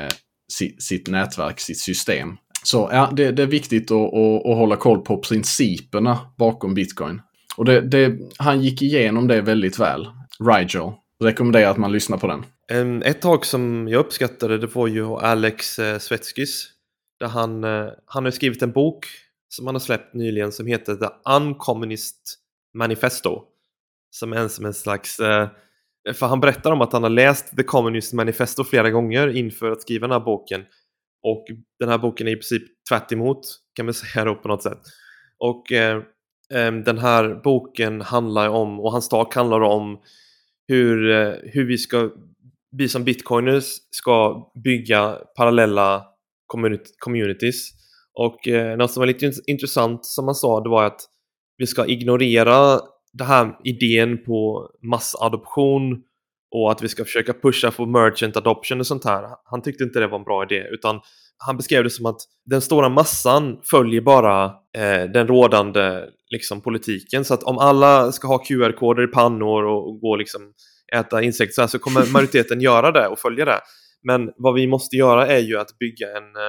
[SPEAKER 1] sitt nätverk, sitt system. Så ja, det är viktigt att hålla koll på principerna bakom Bitcoin. Och han gick igenom det väldigt väl. Rigel. Rekommenderar att man lyssnar på den.
[SPEAKER 2] Ett tag som jag uppskattade, det var ju Alex Svetskis. Där han har skrivit en bok som han har släppt nyligen som heter The Uncommunist Manifesto. Som är som en slags... för han berättar om att han har läst The Communist Manifesto flera gånger inför att skriva den här boken. Och den här boken är i princip tvärt emot, kan man säga då på något sätt. Och den här boken handlar om, och hans tak handlar om hur vi som bitcoiners ska bygga parallella communities. Och något som var lite intressant som han sa, det var att vi ska ignorera det här idén på massadoption och att vi ska försöka pusha för merchant adoption och sånt här. Han tyckte inte det var en bra idé, utan han beskrev det som att den stora massan följer bara den rådande liksom, politiken. Så att om alla ska ha QR-koder i pannor och gå liksom äta insekter så kommer majoriteten göra det och följa det. Men vad vi måste göra är ju att bygga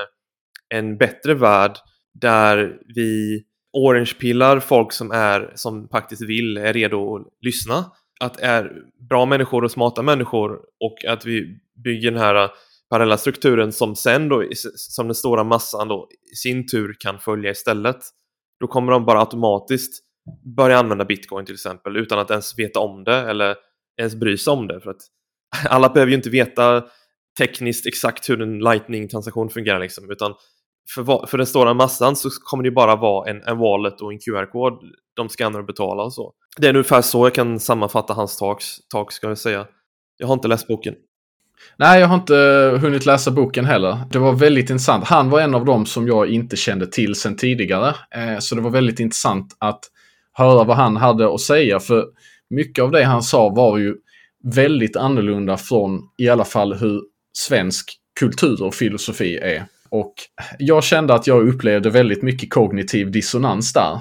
[SPEAKER 2] en bättre värld där vi orange-pillar folk som faktiskt är redo att lyssna. Att är bra människor och smarta människor, och att vi bygger den här parallella strukturen som sen då, som den stora massan då i sin tur kan följa istället. Då kommer de bara automatiskt börja använda bitcoin till exempel utan att ens veta om det eller ens bry sig om det. För att alla behöver ju inte veta tekniskt exakt hur en lightning-transaktion fungerar liksom, utan för den stora massan så kommer det bara vara en wallet och en QR-kod de skannar och betalar och så. Det är ungefär så jag kan sammanfatta hans tak ska jag säga. Jag har inte läst boken.
[SPEAKER 1] Nej, jag har inte hunnit läsa boken heller. Det var väldigt intressant. Han var en av dem som jag inte kände till sedan tidigare. Så det var väldigt intressant att höra vad han hade att säga. För mycket av det han sa var ju väldigt annorlunda från i alla fall hur svensk kultur och filosofi är. Och jag kände att jag upplevde väldigt mycket kognitiv dissonans där.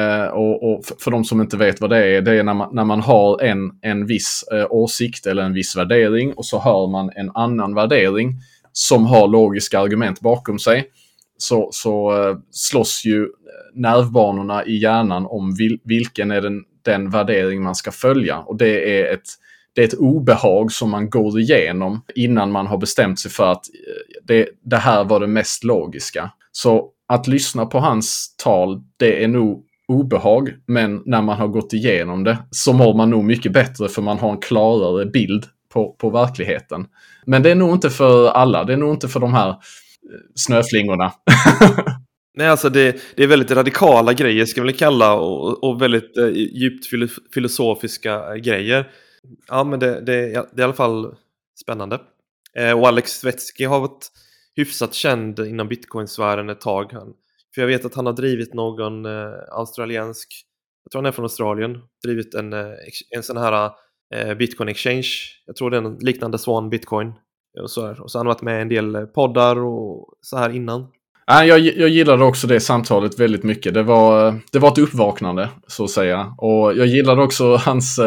[SPEAKER 1] Och för de som inte vet vad det är när man har en viss åsikt eller en viss värdering och så hör man en annan värdering som har logiska argument bakom sig. Så slåss ju nervbanorna i hjärnan om vilken är den värdering man ska följa. Och det är ett obehag som man går igenom innan man har bestämt sig för att det här var det mest logiska. Så att lyssna på hans tal, det är nog obehag, men när man har gått igenom det så mår man nog mycket bättre för man har en klarare bild på verkligheten. Men det är nog inte för alla, det är nog inte för de här snöflingorna.
[SPEAKER 2] Nej, alltså det är väldigt radikala grejer ska man kalla och väldigt djupt filosofiska grejer. Ja, men det är i alla fall spännande. Och Alex Svetsky har varit hyfsat känd inom bitcoin-sfären ett tag. För jag vet att han har drivit någon australiensk, jag tror han är från Australien, drivit en sån här bitcoin exchange. Jag tror det är en liknande Swan Bitcoin. Och så har han varit med i en del poddar och så här innan.
[SPEAKER 1] Jag gillade också det samtalet väldigt mycket. Det var ett uppvaknande, så att säga. Och jag gillade också hans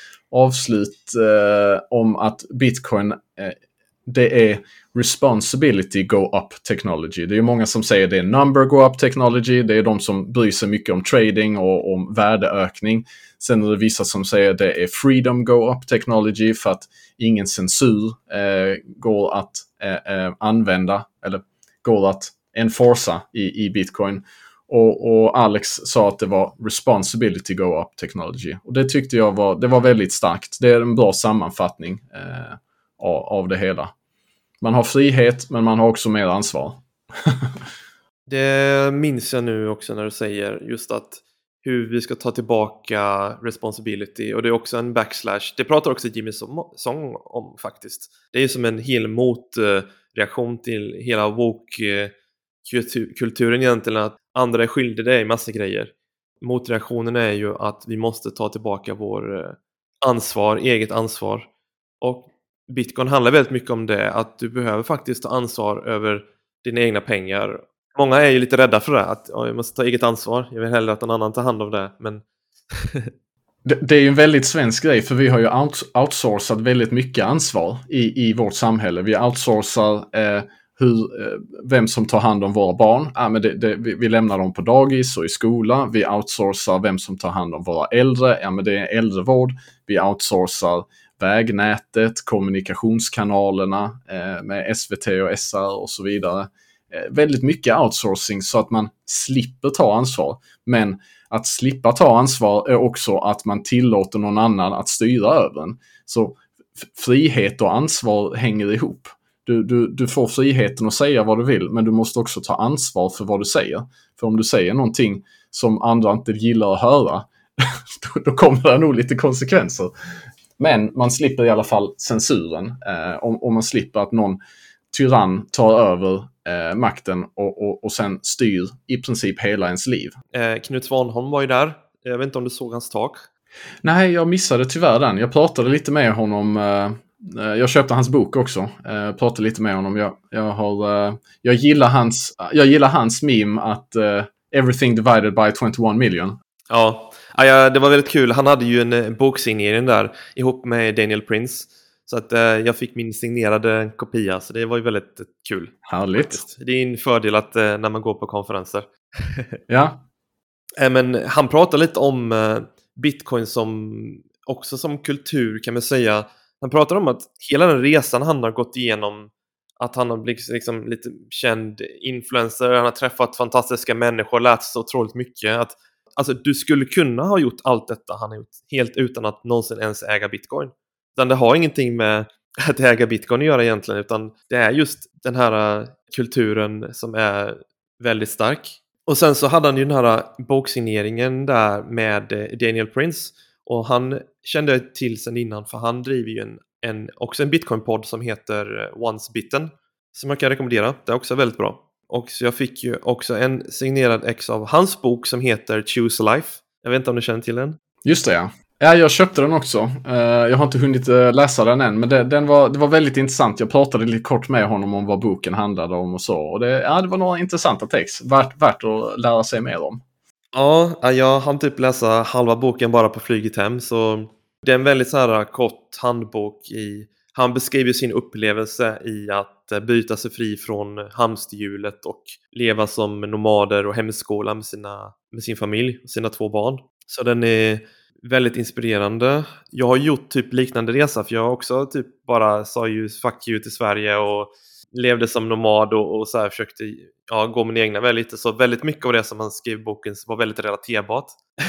[SPEAKER 1] avslut om att bitcoin det är responsibility go up technology. Det är många som säger det är number go up technology. Det är de som bryr sig mycket om trading och om värdeökning. Sen är det vissa som säger det är freedom go up technology för att ingen censur går att använda eller går att enforca i bitcoin. Och Alex sa att det var responsibility go up technology. Och det tyckte jag var väldigt starkt. Det är en bra sammanfattning av det hela. Man har frihet, men man har också mer ansvar.
[SPEAKER 2] Det minns jag nu också när du säger just att hur vi ska ta tillbaka responsibility. Och det är också en backslash. Det pratar också Jimmy Song om faktiskt. Det är ju som en hel motreaktion till hela woke-kulturen egentligen. Att andra är skyldiga dig massa grejer. Motreaktionen är ju att vi måste ta tillbaka vår eget ansvar. Och bitcoin handlar väldigt mycket om det. Att du behöver faktiskt ta ansvar över dina egna pengar. Många är ju lite rädda för det. Att jag måste ta eget ansvar. Jag vill hellre att någon annan tar hand om det. Men
[SPEAKER 1] det är ju en väldigt svensk grej. För vi har ju outsourcat väldigt mycket ansvar i vårt samhälle. Vi outsourcar vem som tar hand om våra barn. Men vi lämnar dem på dagis och i skola. Vi outsourcar vem som tar hand om våra äldre. Men det är äldrevård. Vi outsourcar vägnätet, kommunikationskanalerna med SVT och SR och så vidare. Väldigt mycket outsourcing så att man slipper ta ansvar. Men att slippa ta ansvar är också att man tillåter någon annan att styra över en. Så frihet och ansvar hänger ihop. Du får friheten att säga vad du vill, men du måste också ta ansvar för vad du säger. För om du säger någonting som andra inte gillar att höra, då kommer det nog lite konsekvenser. Men man slipper i alla fall censuren. Om man slipper att någon tyrann tar över makten och sen styr i princip hela ens liv.
[SPEAKER 2] Knut Svanholm var ju där. Jag vet inte om du såg hans tak.
[SPEAKER 1] Nej, jag missade tyvärr den. Jag pratade lite med honom. Jag köpte hans bok också. Pratade lite med honom. Jag gillar hans meme att everything divided by 21 million.
[SPEAKER 2] Ja, det var väldigt kul. Han hade ju en boksignering där ihop med Daniel Prince. Så att jag fick min signerade kopia. Så det var ju väldigt kul.
[SPEAKER 1] Härligt.
[SPEAKER 2] Faktiskt. Det är en fördel att när man går på konferenser.
[SPEAKER 1] Ja.
[SPEAKER 2] Men han pratar lite om Bitcoin också som kultur kan man säga. Han pratar om att hela den resan han har gått igenom, att han har blivit liksom lite känd influencer, han har träffat fantastiska människor, lärt sig så otroligt mycket. Att, alltså, du skulle kunna ha gjort allt detta han har gjort helt utan att någonsin ens äga Bitcoin. Utan det har ingenting med att äga Bitcoin att göra egentligen, utan det är just den här kulturen som är väldigt stark. Och sen så hade han ju den här boksigneringen där med Daniel Prince. Och han kände till sen innan, för han driver ju också en Bitcoin-podd som heter Once Bitten, som jag kan rekommendera. Det är också väldigt bra. Och så jag fick ju också en signerad ex av hans bok som heter Choose a Life. Jag vet inte om du känner till den?
[SPEAKER 1] Just det, ja. Ja, jag köpte den också. Jag har inte hunnit läsa den än, men det var väldigt intressant. Jag pratade lite kort med honom om vad boken handlade om och så. Och det var några intressanta text. Värt att lära sig mer om.
[SPEAKER 2] Ja, jag hann typ läsa halva boken bara på flyget hem. Så det är en väldigt så här kort handbok. Han beskriver sin upplevelse i att byta sig fri från hamsterhjulet och leva som nomader och hemskola med sin familj och sina 2 barn. Så den är väldigt inspirerande. Jag har gjort typ liknande resa, för jag också typ bara sa ju fuck you till Sverige och levde som nomad och så här försökte gå min egna väg lite. Så väldigt mycket av det som han skrev i boken var väldigt relaterbart.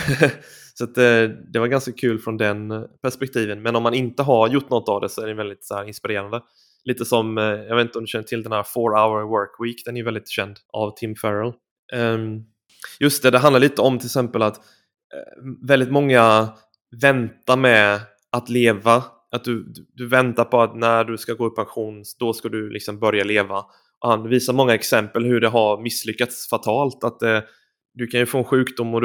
[SPEAKER 2] Så att, det var ganska kul från den perspektiven. Men om man inte har gjort något av det så är det väldigt så här inspirerande. Lite som, jag vet inte om du känner till den här 4-hour work week. Den är ju väldigt känd av Tim Ferrill. Just det handlar lite om till exempel att väldigt många väntar med att leva. Att du väntar på att när du ska gå i pension, då ska du liksom börja leva. Och han visar många exempel hur det har misslyckats fatalt. Att du kan ju få en sjukdom och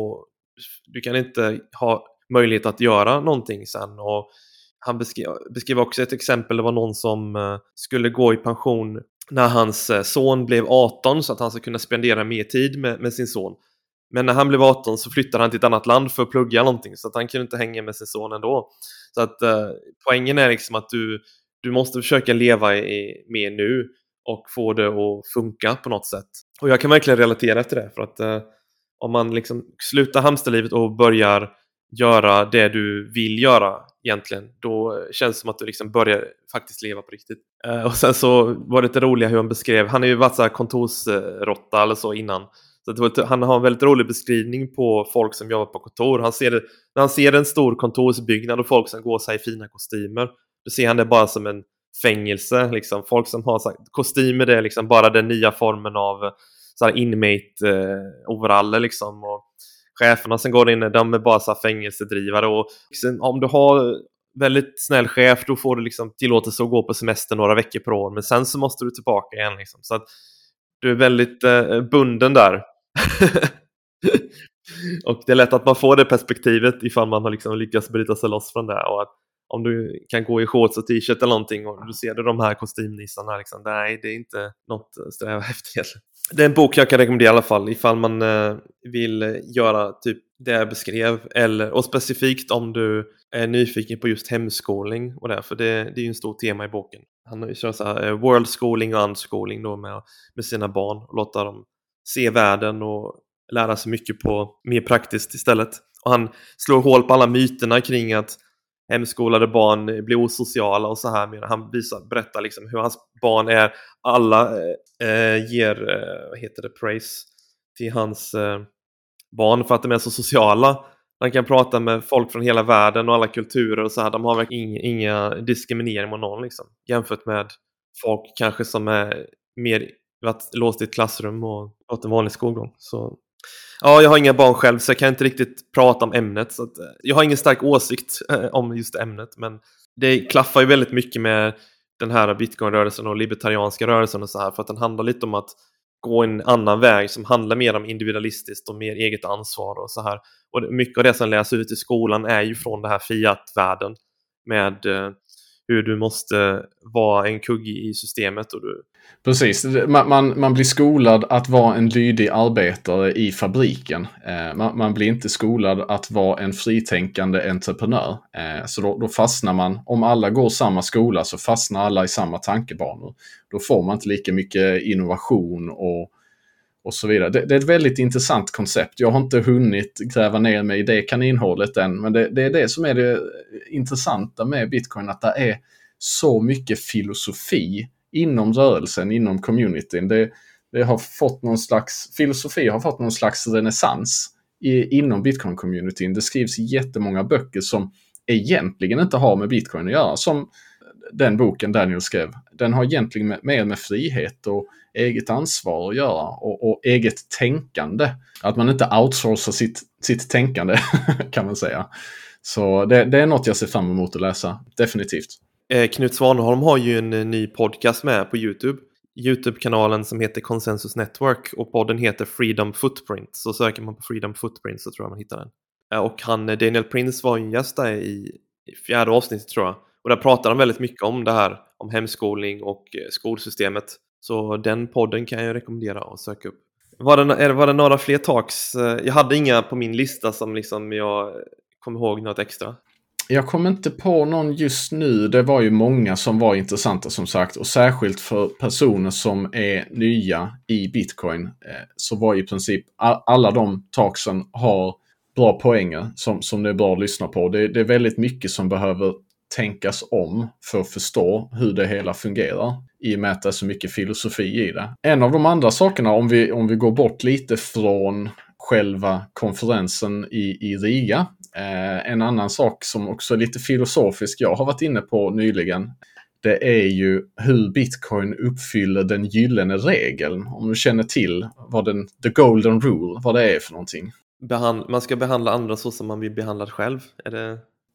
[SPEAKER 2] du kan inte ha möjlighet att göra någonting sen. Och han beskrev också ett exempel. Det var någon som skulle gå i pension när hans son blev 18 så att han ska kunna spendera mer tid med sin son. Men när han blev 18 så flyttade han till ett annat land för att plugga någonting, så att han kunde inte hänga med sin son ändå. Så att poängen är liksom att du måste försöka leva mer nu och få det att funka på något sätt. Och jag kan verkligen relatera till det, för att om man liksom slutar hamsterlivet och börjar göra det du vill göra egentligen, då känns det som att du liksom börjar faktiskt leva på riktigt. Och sen så var det lite roliga hur han beskrev, han har ju varit så här kontorsrotta eller så innan. Så han har en väldigt rolig beskrivning på folk som jobbar på kontor. När han ser en stor kontorsbyggnad och folk som går sig i fina kostymer, då ser han det bara som en fängelse. Liksom. Folk som har så här, kostymer, det är liksom bara den nya formen av så här inmate overaller. Liksom. Och cheferna som går in, de är bara så här fängelsedrivare. Och liksom, om du har väldigt snäll chef, då får du liksom tillåtelse att gå på semester några veckor per år. Men sen så måste du tillbaka igen. Liksom. Så att du är väldigt bunden där. Och det är lätt att man får det perspektivet ifall man har liksom lyckats bryta sig loss från det. Och att om du kan gå i shorts och t-shirt eller någonting och du ser de här kostymnissarna liksom, nej, det är inte något att sträva efter. Det är en bok jag kan rekommendera i alla fall ifall man vill göra typ det jag beskrev, och specifikt om du är nyfiken på just hemskolning och det, för det är ju en stor tema i boken. Han kör så här world schooling och unschooling då med sina barn och låta dem se världen och lära sig mycket på mer praktiskt istället. Och han slår hål på alla myterna kring att hemskolade barn blir osociala och så här. Men han berättar liksom hur hans barn är, alla ger praise till hans barn för att de är så sociala. Han kan prata med folk från hela världen och alla kulturer och så här. De har verkligen inga diskriminering mot någon liksom. Jämfört med folk kanske som är mer låst i ett klassrum och åt en vanlig skolgång. Så ja, jag har inga barn själv så jag kan inte riktigt prata om ämnet. Så att, jag har ingen stark åsikt om just ämnet. Men det klaffar ju väldigt mycket med den här Bitcoin-rörelsen och libertarianska rörelsen och så här. För att den handlar lite om att gå en annan väg som handlar mer om individualistiskt och mer eget ansvar och så här. Och mycket av det som lärs ut i skolan är ju från det här fiat-världen med hur du måste vara en kugge i systemet. Och
[SPEAKER 1] Precis, man blir skolad att vara en lydig arbetare i fabriken. Man blir inte skolad att vara en fritänkande entreprenör. Så då fastnar man, om alla går samma skola så fastnar alla i samma tankebanor. Då får man inte lika mycket innovation och så vidare. Det är ett väldigt intressant koncept. Jag har inte hunnit gräva ner mig i det kaninhålet än, men det är det som är det intressanta med Bitcoin, att det är så mycket filosofi inom rörelsen, inom communityn. Det har fått filosofi har fått någon slags renässans inom Bitcoin-communityn. Det skrivs jättemånga böcker som egentligen inte har med Bitcoin att göra, som den boken Daniel skrev. Den har egentligen mer med frihet och eget ansvar att göra och eget tänkande. Att man inte outsourcar sitt tänkande kan man säga. Så det är något jag ser fram emot att läsa, definitivt.
[SPEAKER 2] Knut Svanholm har ju en ny podcast med på YouTube-kanalen som heter Consensus Network, och podden heter Freedom Footprint. Så söker man på Freedom Footprint så tror jag man hittar den. Och Daniel Prince var ju gäst där i 4:e avsnittet tror jag. Och där pratar de väldigt mycket om det här, om hemskolning och skolsystemet. Så den podden kan jag rekommendera att söka upp. Var det några fler talks? Jag hade inga på min lista som liksom jag kommer ihåg något extra.
[SPEAKER 1] Jag kommer inte på någon just nu. Det var ju många som var intressanta som sagt. Och särskilt för personer som är nya i Bitcoin så var i princip alla de talksen har bra poänger som det är bra att lyssna på. Det är väldigt mycket som behöver tänkas om för att förstå hur det hela fungerar, i och med att det är så mycket filosofi i det. En av de andra sakerna, om vi går bort lite från själva konferensen i Riga, en annan sak som också är lite filosofisk jag har varit inne på nyligen, det är ju hur Bitcoin uppfyller den gyllene regeln. Om du känner till the golden rule, vad det är för någonting.
[SPEAKER 2] Man ska behandla andra så som man vill behandlad själv. Är det...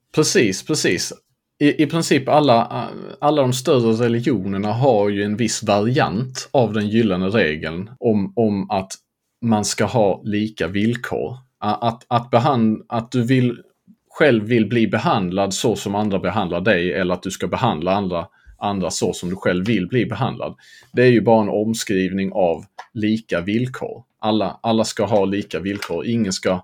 [SPEAKER 1] Precis. I princip alla de större religionerna har ju en viss variant av den gyllene regeln om att man ska ha lika villkor. Att du själv vill bli behandlad så som andra behandlar dig, eller att du ska behandla andra så som du själv vill bli behandlad. Det är ju bara en omskrivning av lika villkor. Alla ska ha lika villkor. Ingen ska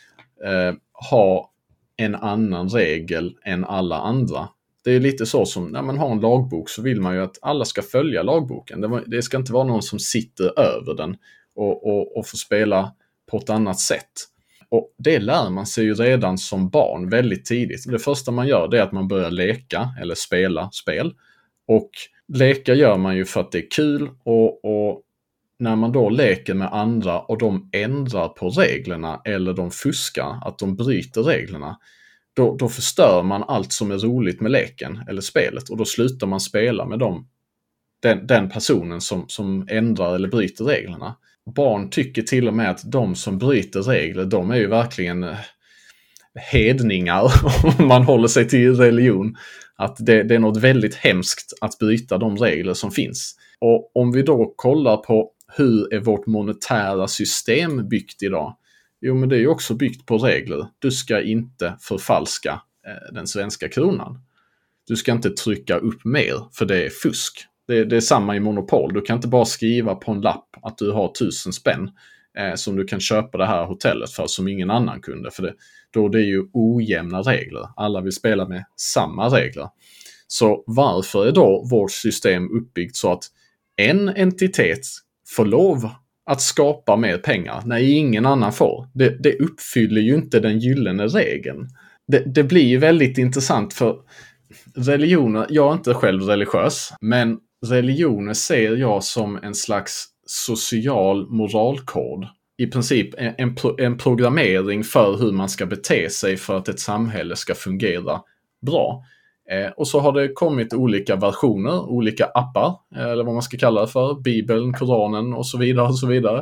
[SPEAKER 1] ha en annan regel än alla andra. Det är lite så som när man har en lagbok så vill man ju att alla ska följa lagboken. Det ska inte vara någon som sitter över den och får spela på ett annat sätt. Och det lär man sig ju redan som barn väldigt tidigt. Det första man gör det är att man börjar leka eller spela spel. Och leka gör man ju för att det är kul, och när man då leker med andra och de ändrar på reglerna eller de fuskar, att de bryter reglerna, då förstör man allt som är roligt med leken eller spelet, och då slutar man spela med den personen som ändrar eller bryter reglerna. Barn tycker till och med att de som bryter regler, de är ju verkligen hedningar om man håller sig till religion. Att det är något väldigt hemskt att bryta de regler som finns. Och om vi då kollar på hur är vårt monetära system byggt idag? Jo, men det är ju också byggt på regler. Du ska inte förfalska den svenska kronan. Du ska inte trycka upp mer, för det är fusk. Det är samma i monopol. Du kan inte bara skriva på en lapp att du har 1000 spänn som du kan köpa det här hotellet för som ingen annan kunde. För det är ju ojämna regler. Alla vill spela med samma regler. Så varför är då vårt system uppbyggt så att en entitet får lov att skapa mer pengar när ingen annan får? Det uppfyller ju inte den gyllene regeln. Det blir ju väldigt intressant för religioner. Jag är inte själv religiös, men religioner ser jag som en slags social moralkod. I princip en programmering för hur man ska bete sig för att ett samhälle ska fungera bra. Och så har det kommit olika versioner, olika appar, eller vad man ska kalla det för, Bibeln, Koranen och så vidare och så vidare.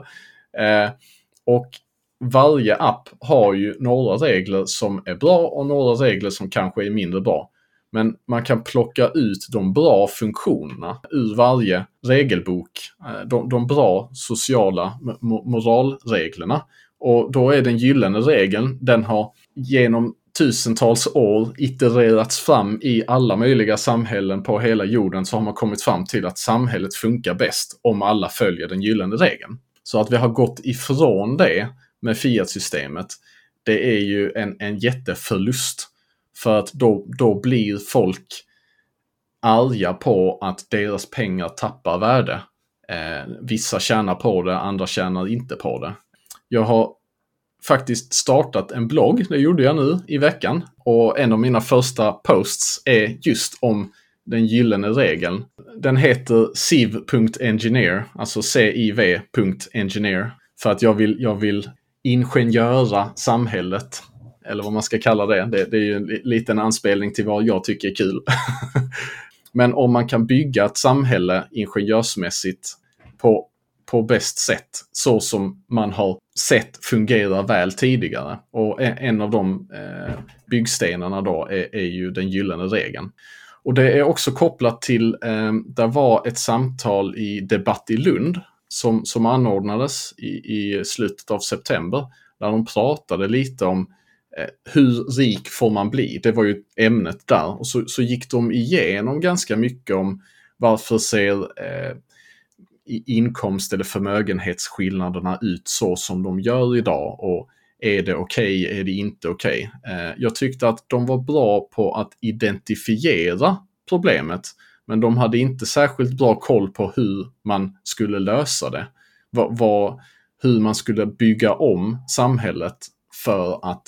[SPEAKER 1] Och varje app har ju några regler som är bra och några regler som kanske är mindre bra. Men man kan plocka ut de bra funktionerna ur varje regelbok, de bra sociala moralreglerna. Och då är den gyllene regeln, den har genom tusentals år itererats fram i alla möjliga samhällen på hela jorden, så har man kommit fram till att samhället funkar bäst om alla följer den gyllene regeln. Så att vi har gått ifrån det med fiat-systemet, det är ju en jätteförlust. För att då blir folk arga på att deras pengar tappar värde. Vissa tjänar på det, andra tjänar inte på det. Jag har faktiskt startat en blogg, det gjorde jag nu i veckan. Och en av mina första posts är just om den gyllene regeln. Den heter civ.engineer, alltså civ.engineer. För att jag vill ingenjöra samhället. Eller vad man ska kalla det. Det är ju en liten anspelning till vad jag tycker är kul. Men om man kan bygga ett samhälle ingenjörsmässigt på bäst sätt, så som man har sett fungera väl tidigare. Och en av de byggstenarna då är ju den gyllene regeln. Och det är också kopplat till, där var ett samtal i Debatt i Lund som anordnades i slutet av september. Där de pratade lite om hur rik får man bli? Det var ju ämnet där. Och så gick de igenom ganska mycket om varför ser inkomst- eller förmögenhetsskillnaderna ut så som de gör idag. Och är det okej? Är det inte okej? Jag tyckte att de var bra på att identifiera problemet. Men de hade inte särskilt bra koll på hur man skulle lösa det. Hur man skulle bygga om samhället för att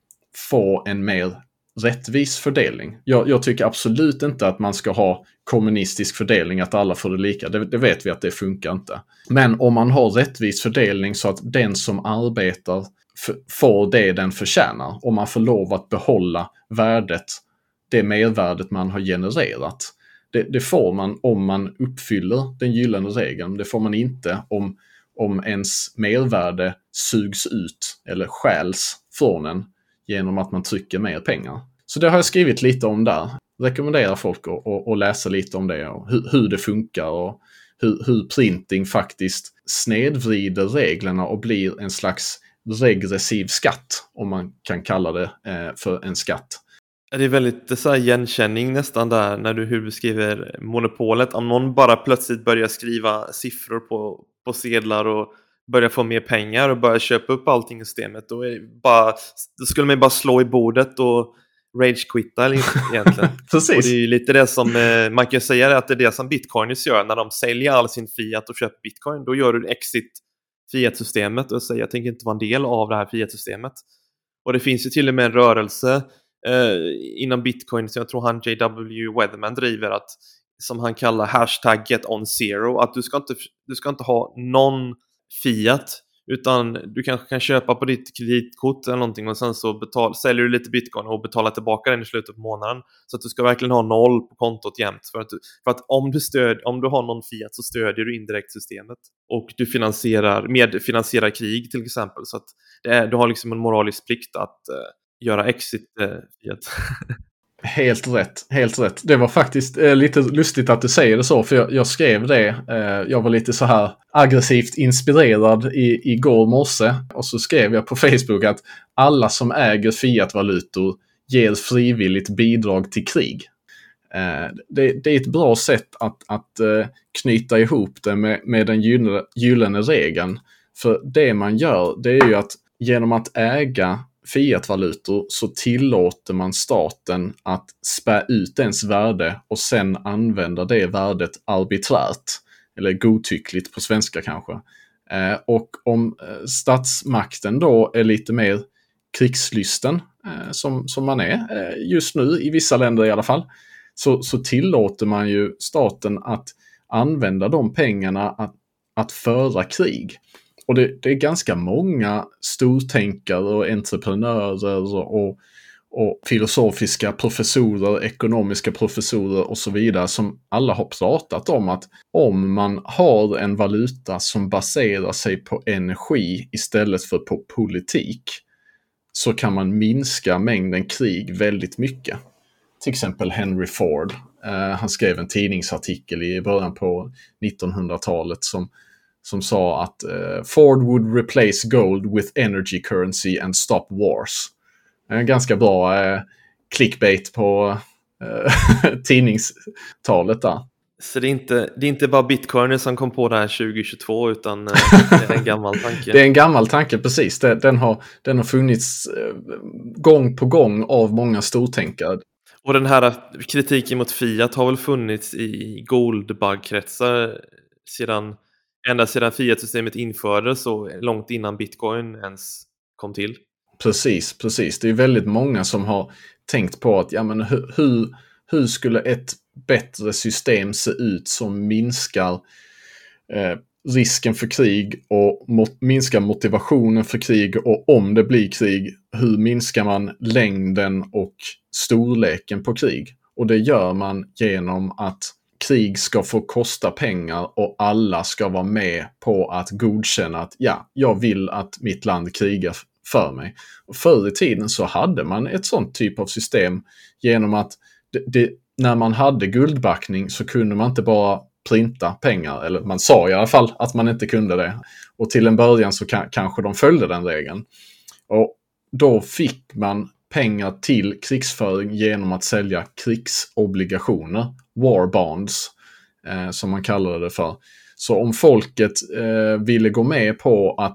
[SPEAKER 1] få en mer rättvis fördelning. Jag tycker absolut inte att man ska ha kommunistisk fördelning, att alla får det lika. Det vet vi att det funkar inte. Men om man har rättvis fördelning så att den som arbetar får det den förtjänar, och man får lov att behålla värdet, det mervärdet man har genererat. Det får man om man uppfyller den gyllene regeln. Det får man inte om ens mervärde sugs ut eller stjäls från en genom att man trycker mer pengar. Så det har jag skrivit lite om där. Rekommenderar folk att läsa lite om det och hur det funkar och hur printing faktiskt snedvrider reglerna och blir en slags regressiv skatt, om man kan kalla det för en skatt.
[SPEAKER 2] Det är väldigt så här igenkänning nästan där när hur du beskriver monopolet. Om någon bara plötsligt börjar skriva siffror på sedlar och börjar få mer pengar och börjar köpa upp allting i systemet, då skulle man bara slå i bordet och rage-quitta egentligen.
[SPEAKER 1] Precis.
[SPEAKER 2] Och det är ju lite det som man kan säga, att det är det som bitcoiners gör när de säljer all sin fiat och köper bitcoin. Då gör du exit fiat-systemet och säger jag tänker inte vara en del av det här fiat-systemet. Och det finns ju till och med en rörelse inom bitcoin som jag tror han J.W. Weatherman driver, som han kallar #GetOnZero, att du ska inte ha någon fiat, utan du kanske kan köpa på ditt kreditkort eller någonting och sen så säljer du lite bitcoin och betalar tillbaka den i slutet på månaden, så att du ska verkligen ha 0 på kontot jämt, för att om du har någon fiat så stödjer du indirekt systemet och du finansierar krig till exempel, så att du har liksom en moralisk plikt att göra exit fiat.
[SPEAKER 1] Helt rätt. Det var faktiskt lite lustigt att du säger det så, för jag skrev det. Jag var lite så här aggressivt inspirerad igår morse, och så skrev jag på Facebook att alla som äger fiatvalutor ger frivilligt bidrag till krig. Det är ett bra sätt att knyta ihop det med den gyllene regeln. För det man gör, det är ju att genom att äga fiatvalutor så tillåter man staten att spä ut ens värde och sen använda det värdet arbiträrt. Eller godtyckligt på svenska kanske. Och om statsmakten då är lite mer krigslysten, som man är just nu i vissa länder i alla fall, så tillåter man ju staten att använda de pengarna att föra krig. Och det är ganska många stortänkare och entreprenörer och filosofiska professorer, ekonomiska professorer och så vidare som alla har pratat om att om man har en valuta som baserar sig på energi istället för på politik så kan man minska mängden krig väldigt mycket. Till exempel Henry Ford. Han skrev en tidningsartikel i början på 1900-talet som sa att Ford would replace gold with energy currency and stop wars. En ganska bra clickbait på tidningstalet där.
[SPEAKER 2] Så det är inte bara bitcoin som kom på det här 2022 utan det är en gammal tanke.
[SPEAKER 1] Det är en gammal tanke, precis. Den har funnits gång på gång av många stortänkare.
[SPEAKER 2] Och den här kritiken mot fiat har väl funnits i goldbug-kretsar ända sedan fiat-systemet infördes och långt innan bitcoin ens kom till.
[SPEAKER 1] Precis. Det är väldigt många som har tänkt på att hur skulle ett bättre system se ut som minskar risken för krig och minskar motivationen för krig, och om det blir krig, hur minskar man längden och storleken på krig? Och det gör man genom att krig ska få kosta pengar och alla ska vara med på att godkänna att jag vill att mitt land krigar för mig. Och förr i tiden så hade man ett sånt typ av system genom att när man hade guldbackning så kunde man inte bara printa pengar, eller man sa i alla fall att man inte kunde det. Och till en början så kanske de följde den regeln. Och då fick man pengar till krigsföring genom att sälja krigsobligationer, war bonds, som man kallade det för. Så om folket ville gå med på att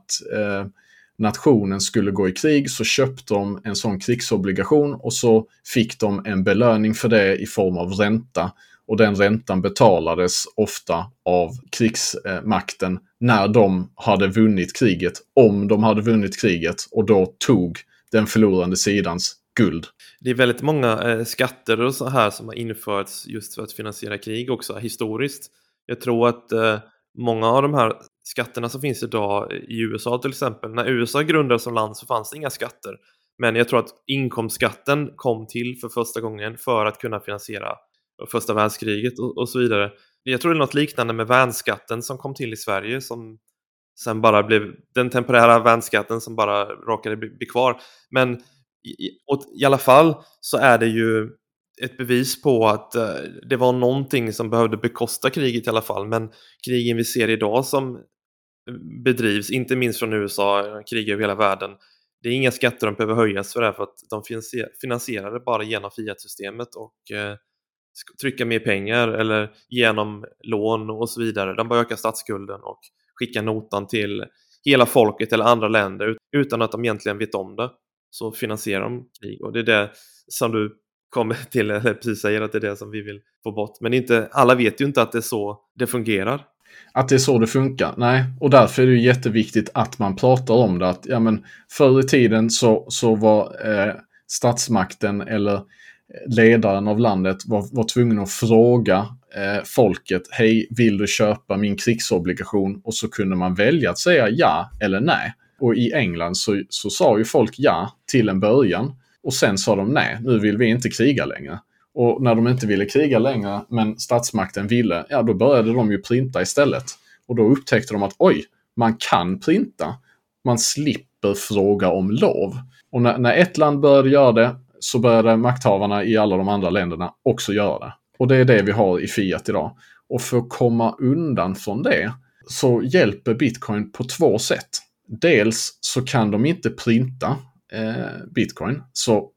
[SPEAKER 1] nationen skulle gå i krig så köpte de en sån krigsobligation och så fick de en belöning för det i form av ränta. Och den räntan betalades ofta av krigsmakten när de hade vunnit kriget, om de hade vunnit kriget, och då tog den förlorande sidans guld.
[SPEAKER 2] Det är väldigt många skatter och så här som har införts just för att finansiera krig också historiskt. Jag tror att många av de här skatterna som finns idag i USA till exempel, när USA grundades som land så fanns det inga skatter. Men jag tror att inkomstskatten kom till för första gången för att kunna finansiera första världskriget och så vidare. Jag tror det är något liknande med värnskatten som kom till i Sverige, som sen bara blev den temporära värnskatten som bara råkade bli kvar. Men i alla fall så är det ju ett bevis på att det var någonting som behövde bekosta kriget i alla fall. Men krigen vi ser idag som bedrivs, inte minst från USA, krig över hela världen, det är inga skatter de behöver höjas för det, för att de finansierar det bara genom fiat-systemet och trycka mer pengar eller genom lån och så vidare. De bara ökar statsskulden och skickar notan till hela folket eller andra länder utan att de egentligen vet om det. Så finansierar de krig, och det är det som du kommer till, eller precis säger att det är det som vi vill få bort. Men alla vet ju inte att det är så det fungerar.
[SPEAKER 1] Att det är så det funkar, nej. Och därför är det ju jätteviktigt att man pratar om det. Att förr i tiden så var statsmakten eller ledaren av landet var tvungen att fråga folket, hej, vill du köpa min krigsobligation? Och så kunde man välja att säga ja eller nej. Och i England så sa ju folk ja till en början. Och sen sa de nej, nu vill vi inte kriga längre. Och när de inte ville kriga längre, men statsmakten ville, då började de ju printa istället. Och då upptäckte de att man kan printa. Man slipper fråga om lov. Och när ett land började göra det så började makthavarna i alla de andra länderna också göra det. Och det är det vi har i fiat idag. Och för att komma undan från det så hjälper bitcoin på 2 sätt. Dels så kan de inte printa bitcoin, så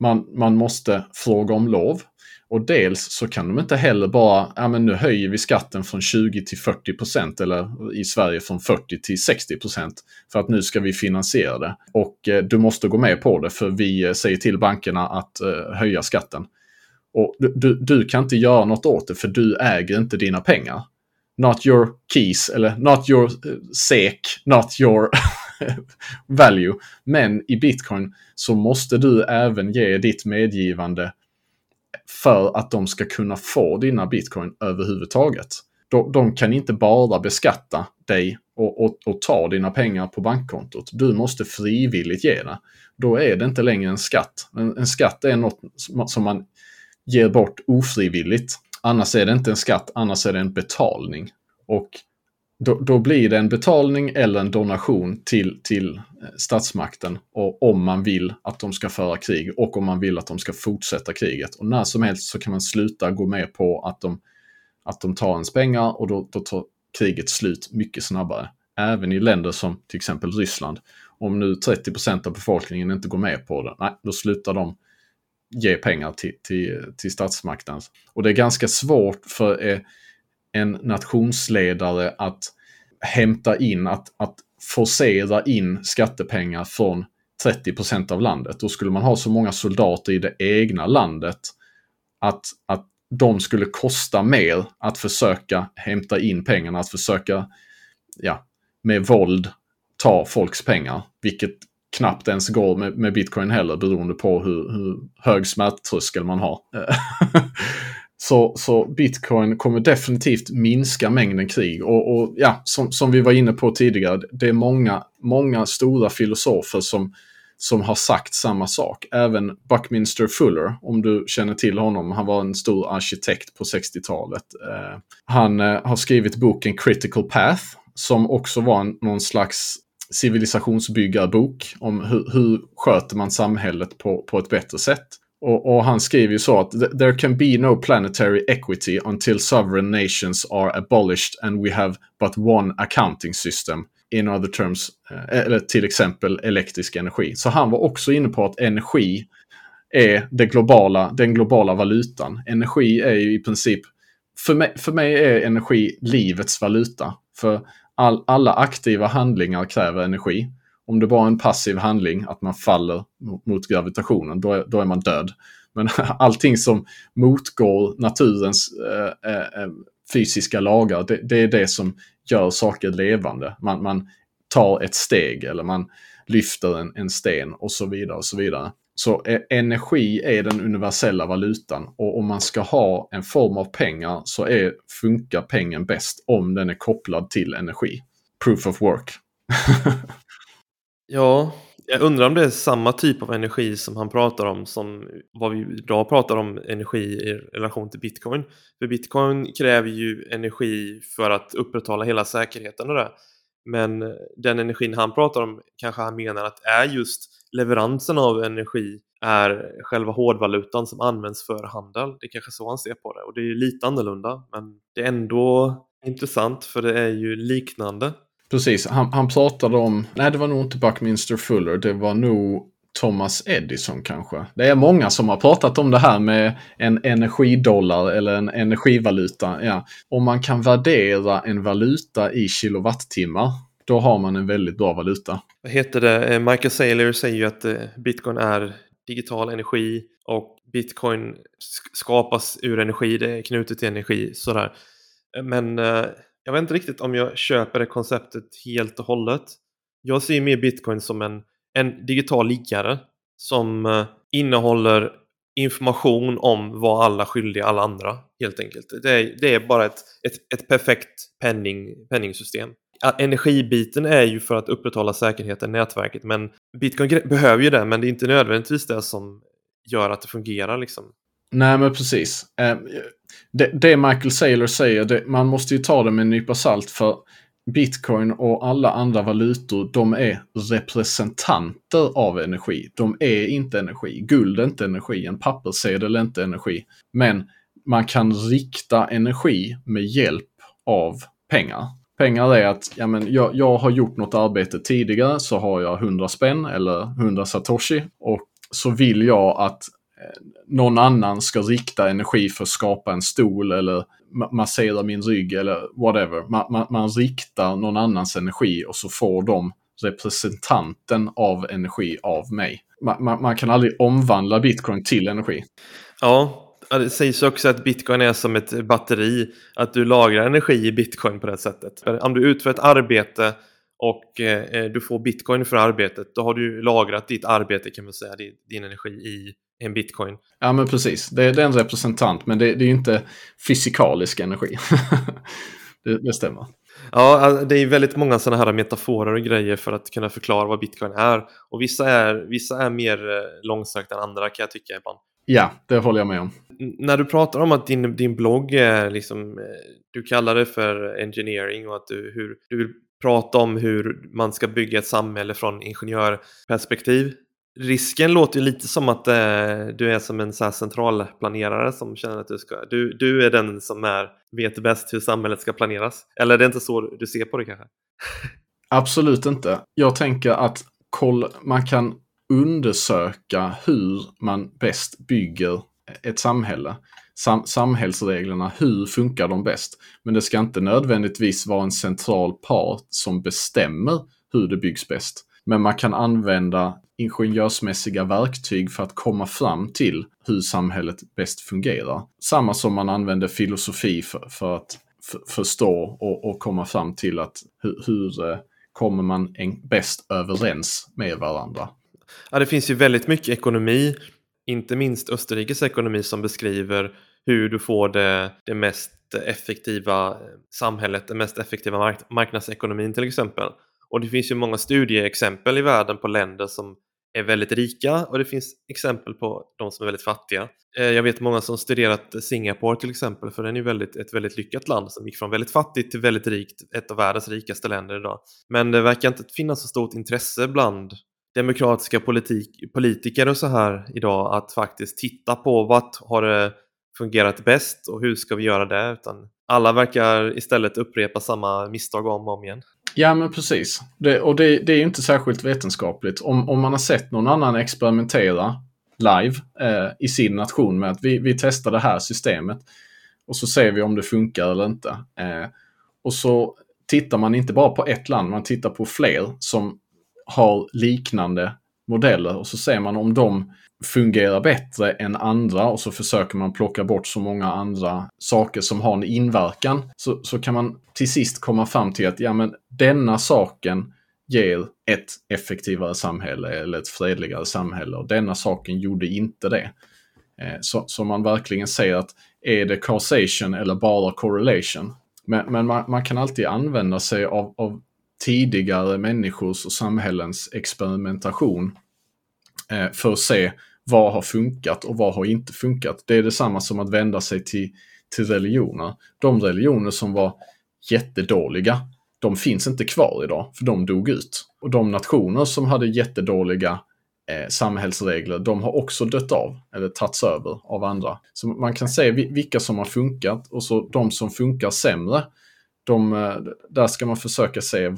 [SPEAKER 1] Man måste fråga om lov. Och dels så kan de inte heller bara, men nu höjer vi skatten från 20 till 40% eller i Sverige från 40 till 60% för att nu ska vi finansiera det. Och du måste gå med på det för vi säger till bankerna att höja skatten. Och du kan inte göra något åt det för du äger inte dina pengar. Not your keys eller not your SEK, not your value. Men i Bitcoin så måste du även ge ditt medgivande för att de ska kunna få dina Bitcoin överhuvudtaget. De kan inte bara beskatta dig och ta dina pengar på bankkontot. Du måste frivilligt ge det. Då är det inte längre en skatt. En skatt är något som man ger bort ofrivilligt. Annars är det inte en skatt, annars är det en betalning. Och då blir det en betalning eller en donation till statsmakten och om man vill att de ska föra krig och om man vill att de ska fortsätta kriget. Och när som helst så kan man sluta gå med på att de tar ens pengar och då tar kriget slut mycket snabbare. Även i länder som till exempel Ryssland. Om nu 30% av befolkningen inte går med på det, då slutar de ge pengar till statsmakten. Och det är ganska svårt för en nationsledare att hämta in, att forcera in skattepengar från 30% av landet. Då skulle man ha så många soldater i det egna landet att de skulle kosta mer att försöka hämta in pengarna, att försöka med våld ta folks pengar, vilket knappt ens går med Bitcoin heller beroende på hur hög smärttröskel man har. Så Bitcoin kommer definitivt minska mängden krig. Och som vi var inne på tidigare, det är många stora filosofer som har sagt samma sak. Även Buckminster Fuller, om du känner till honom. Han var en stor arkitekt på 60-talet. Han har skrivit boken Critical Path, som också var någon slags civilisationsbyggarbok om hur sköter man samhället på ett bättre sätt. Och han skriver ju så att there can be no planetary equity until sovereign nations are abolished and we have but one accounting system. In other terms, eller till exempel elektrisk energi. Så han var också inne på att energi är den globala valutan. Energi är ju i princip, för mig är energi livets valuta. För alla aktiva handlingar kräver energi. Om det bara är en passiv handling, att man faller mot gravitationen, då är man död. Men allting som motgår naturens fysiska lagar, det är det som gör saker levande. Man tar ett steg eller man lyfter en sten och så vidare och så vidare. Så energi är den universella valutan, och om man ska ha en form av pengar så funkar pengen bäst om den är kopplad till energi. Proof of work.
[SPEAKER 2] Ja, jag undrar om det är samma typ av energi som han pratar om som vad vi idag pratar om energi i relation till Bitcoin. För Bitcoin kräver ju energi för att upprätthålla hela säkerheten och det. Men den energin han pratar om kanske han menar att är just leveransen av energi är själva hårdvalutan som används för handel. Det är kanske så han ser på det. Och det är ju lite annorlunda, men det är ändå intressant för det är ju liknande.
[SPEAKER 1] Precis, han pratade om, nej det var nog inte Buckminster Fuller, det var nog Thomas Edison kanske. Det är många som har pratat om det här med en energidollar eller en energivaluta. Ja. Om man kan värdera en valuta i kilowattimmar, då har man en väldigt bra valuta.
[SPEAKER 2] Vad heter det? Michael Saylor säger ju att Bitcoin är digital energi och Bitcoin skapas ur energi, det är knutet till energi, sådär. Men jag vet inte riktigt om jag köper det konceptet helt och hållet. Jag ser mer Bitcoin som en digital liggare som innehåller information om vad alla skyldiga alla andra, helt enkelt. Det är bara ett perfekt penningsystem. Energibiten är ju för att upprätthålla säkerheten i nätverket, men Bitcoin behöver ju det, men det är inte nödvändigtvis det som gör att det fungerar liksom.
[SPEAKER 1] Nej, men precis. Det Michael Saylor säger, man måste ju ta det med en nypa salt, för Bitcoin och alla andra valutor, de är representanter av energi. De är inte energi. Guld är inte energi. En papperssedel är inte energi. Men man kan rikta energi med hjälp av pengar. Pengar är att jag har gjort något arbete tidigare, så har jag 100 spänn eller 100 satoshi, och så vill jag att någon annan ska rikta energi för att skapa en stol eller massera min rygg eller whatever. Man riktar någon annans energi och så får de representanten av energi av mig. Man kan aldrig omvandla bitcoin till energi.
[SPEAKER 2] Ja, det sägs också att bitcoin är som ett batteri. Att du lagrar energi i bitcoin på det sättet. Om du utför ett arbete och du får bitcoin för arbetet, då har du lagrat ditt arbete, kan man säga, din energi i en bitcoin.
[SPEAKER 1] Ja, men precis. Det är en representant, men det är ju inte fysikalisk energi. det stämmer.
[SPEAKER 2] Ja, det är väldigt många sådana här metaforer och grejer för att kunna förklara vad bitcoin är. Och vissa är mer långsökta än andra, kan jag tycka ibland.
[SPEAKER 1] Ja, det håller jag med om.
[SPEAKER 2] När du pratar om att din blogg är liksom, du kallar det för engineering och att du vill prata om hur man ska bygga ett samhälle från ingenjörperspektiv. Risken låter ju lite som att du är som en så här centralplanerare som känner att du är den som vet bäst hur samhället ska planeras. Eller är det inte så du ser på det kanske? Absolut
[SPEAKER 1] inte. Jag tänker att man kan undersöka hur man bäst bygger ett samhälle. Samhällsreglerna, hur funkar de bäst? Men det ska inte nödvändigtvis vara en central part som bestämmer hur det byggs bäst. Men man kan använda ingenjörsmässiga verktyg för att komma fram till hur samhället bäst fungerar. Samma som man använder filosofi för att förstå och komma fram till att hur kommer man bäst överens med varandra.
[SPEAKER 2] Ja, det finns ju väldigt mycket ekonomi, inte minst Österrikes ekonomi, som beskriver hur du får det mest effektiva samhället, den mest effektiva marknadsekonomin till exempel. Och det finns ju många studieexempel i världen på länder som är väldigt rika och det finns exempel på de som är väldigt fattiga. Jag vet många som studerat Singapore till exempel, för den är ett väldigt lyckat land som gick från väldigt fattigt till väldigt rikt, ett av världens rikaste länder idag. Men det verkar inte finnas så stort intresse bland demokratiska politiker och så här idag att faktiskt titta på vad har det fungerat bäst och hur ska vi göra det, utan alla verkar istället upprepa samma misstag om och om igen.
[SPEAKER 1] Ja, men precis. Det är ju inte särskilt vetenskapligt. Om man har sett någon annan experimentera live i sin nation med att vi testar det här systemet och så ser vi om det funkar eller inte. Och så tittar man inte bara på ett land, man tittar på fler som har liknande modeller och så ser man om de fungerar bättre än andra och så försöker man plocka bort så många andra saker som har en inverkan, så kan man till sist komma fram till att ja, men denna saken ger ett effektivare samhälle eller ett fredligare samhälle och denna saken gjorde inte det. Så man verkligen säger att är det causation eller bara correlation? Men man kan alltid använda sig av tidigare människors och samhällens experimentation för att se vad har funkat och vad har inte funkat. Det är detsamma som att vända sig till religioner. De religioner som var jättedåliga, de finns inte kvar idag för de dog ut. Och de nationer som hade jättedåliga samhällsregler, de har också dött av eller tagits över av andra. Så man kan se vilka som har funkat och så de som funkar sämre, där ska man försöka se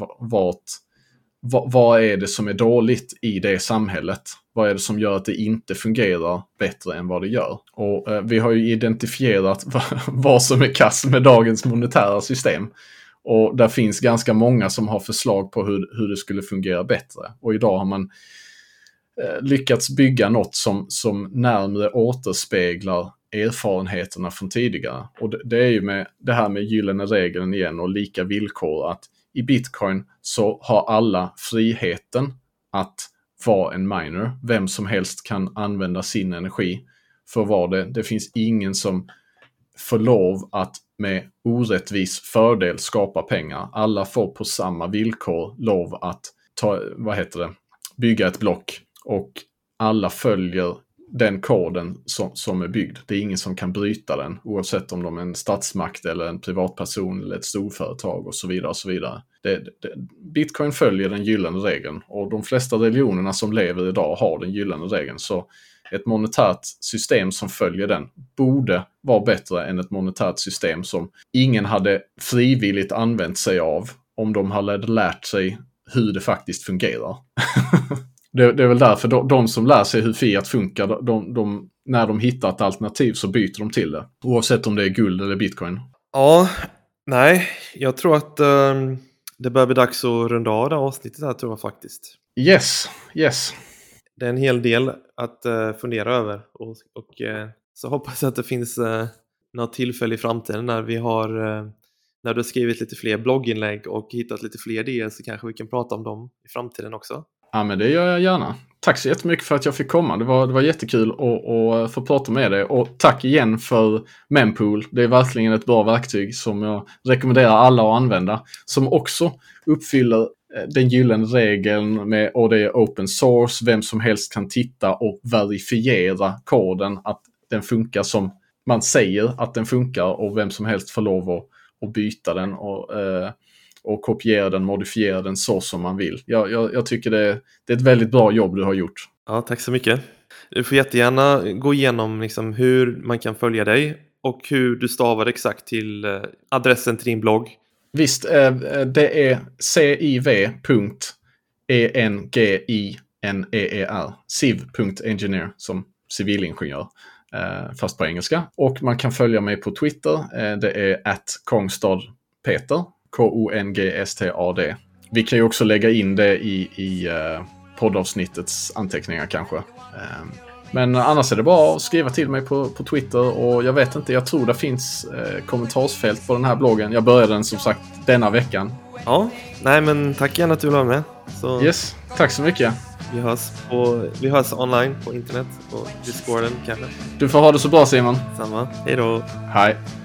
[SPEAKER 1] vad är det som är dåligt i det samhället. Vad är det som gör att det inte fungerar bättre än vad det gör? Och vi har ju identifierat vad som är kass med dagens monetära system. Och där finns ganska många som har förslag på hur det skulle fungera bättre. Och idag har man lyckats bygga något som närmare återspeglar erfarenheterna från tidigare. Och det är ju med det här med gyllene regeln igen och lika villkor, att i Bitcoin så har alla friheten att vara en miner. Vem som helst kan använda sin energi för vad det. Det finns ingen som får lov att med orättvis fördel skapa pengar. Alla får på samma villkor lov att bygga ett block och alla följer den koden som är byggd. Det är ingen som kan bryta den oavsett om de är en statsmakt eller en privatperson eller ett storföretag och så vidare och så vidare. Bitcoin följer den gyllene regeln och de flesta religionerna som lever idag har den gyllene regeln, så ett monetärt system som följer den borde vara bättre än ett monetärt system som ingen hade frivilligt använt sig av om de hade lärt sig hur det faktiskt fungerar. Det är väl därför de som lär sig hur fiat funkar, när de hittar ett alternativ så byter de till det. Oavsett om det är guld eller bitcoin.
[SPEAKER 2] Ja, nej. Jag tror att det börjar bli dags att runda av det avsnittet här, tror jag faktiskt.
[SPEAKER 1] Yes.
[SPEAKER 2] Det är en hel del att fundera över. Och så hoppas jag att det finns något tillfälle i framtiden när vi har... När du har skrivit lite fler blogginlägg och hittat lite fler idéer, så kanske vi kan prata om dem i framtiden också.
[SPEAKER 1] Ja, men det gör jag gärna. Tack så jättemycket för att jag fick komma. Det var jättekul att få prata med dig. Och tack igen för Mempool. Det är verkligen ett bra verktyg som jag rekommenderar alla att använda. Som också uppfyller den gyllene regeln med, och det är open source. Vem som helst kan titta och verifiera koden att den funkar som man säger att den funkar. Och vem som helst får lov att byta den och kopiera den, modifiera den så som man vill. Jag tycker det är ett väldigt bra jobb du har gjort.
[SPEAKER 2] Ja, tack så mycket. Du får jättegärna gå igenom liksom hur man kan följa dig och hur du stavar exakt till adressen till din blogg.
[SPEAKER 1] Visst, det är civ.engineer, civ.engineer som civilingenjör, fast på engelska. Och man kan följa mig på Twitter, det är @kongstadpeter. KONGSTAD. Vi kan ju också lägga in det i poddavsnittets anteckningar kanske. Men annars är det bara att skriva till mig på Twitter, och jag vet inte, jag tror det finns kommentarsfält på den här bloggen. Jag började den som sagt denna veckan.
[SPEAKER 2] Ja, nej men tack igen att du vill vara med. Så
[SPEAKER 1] yes, tack så mycket.
[SPEAKER 2] Vi hörs online på internet, på Discorden kanske.
[SPEAKER 1] Du får ha det så bra, Simon.
[SPEAKER 2] Samma, hej då.
[SPEAKER 1] Hej.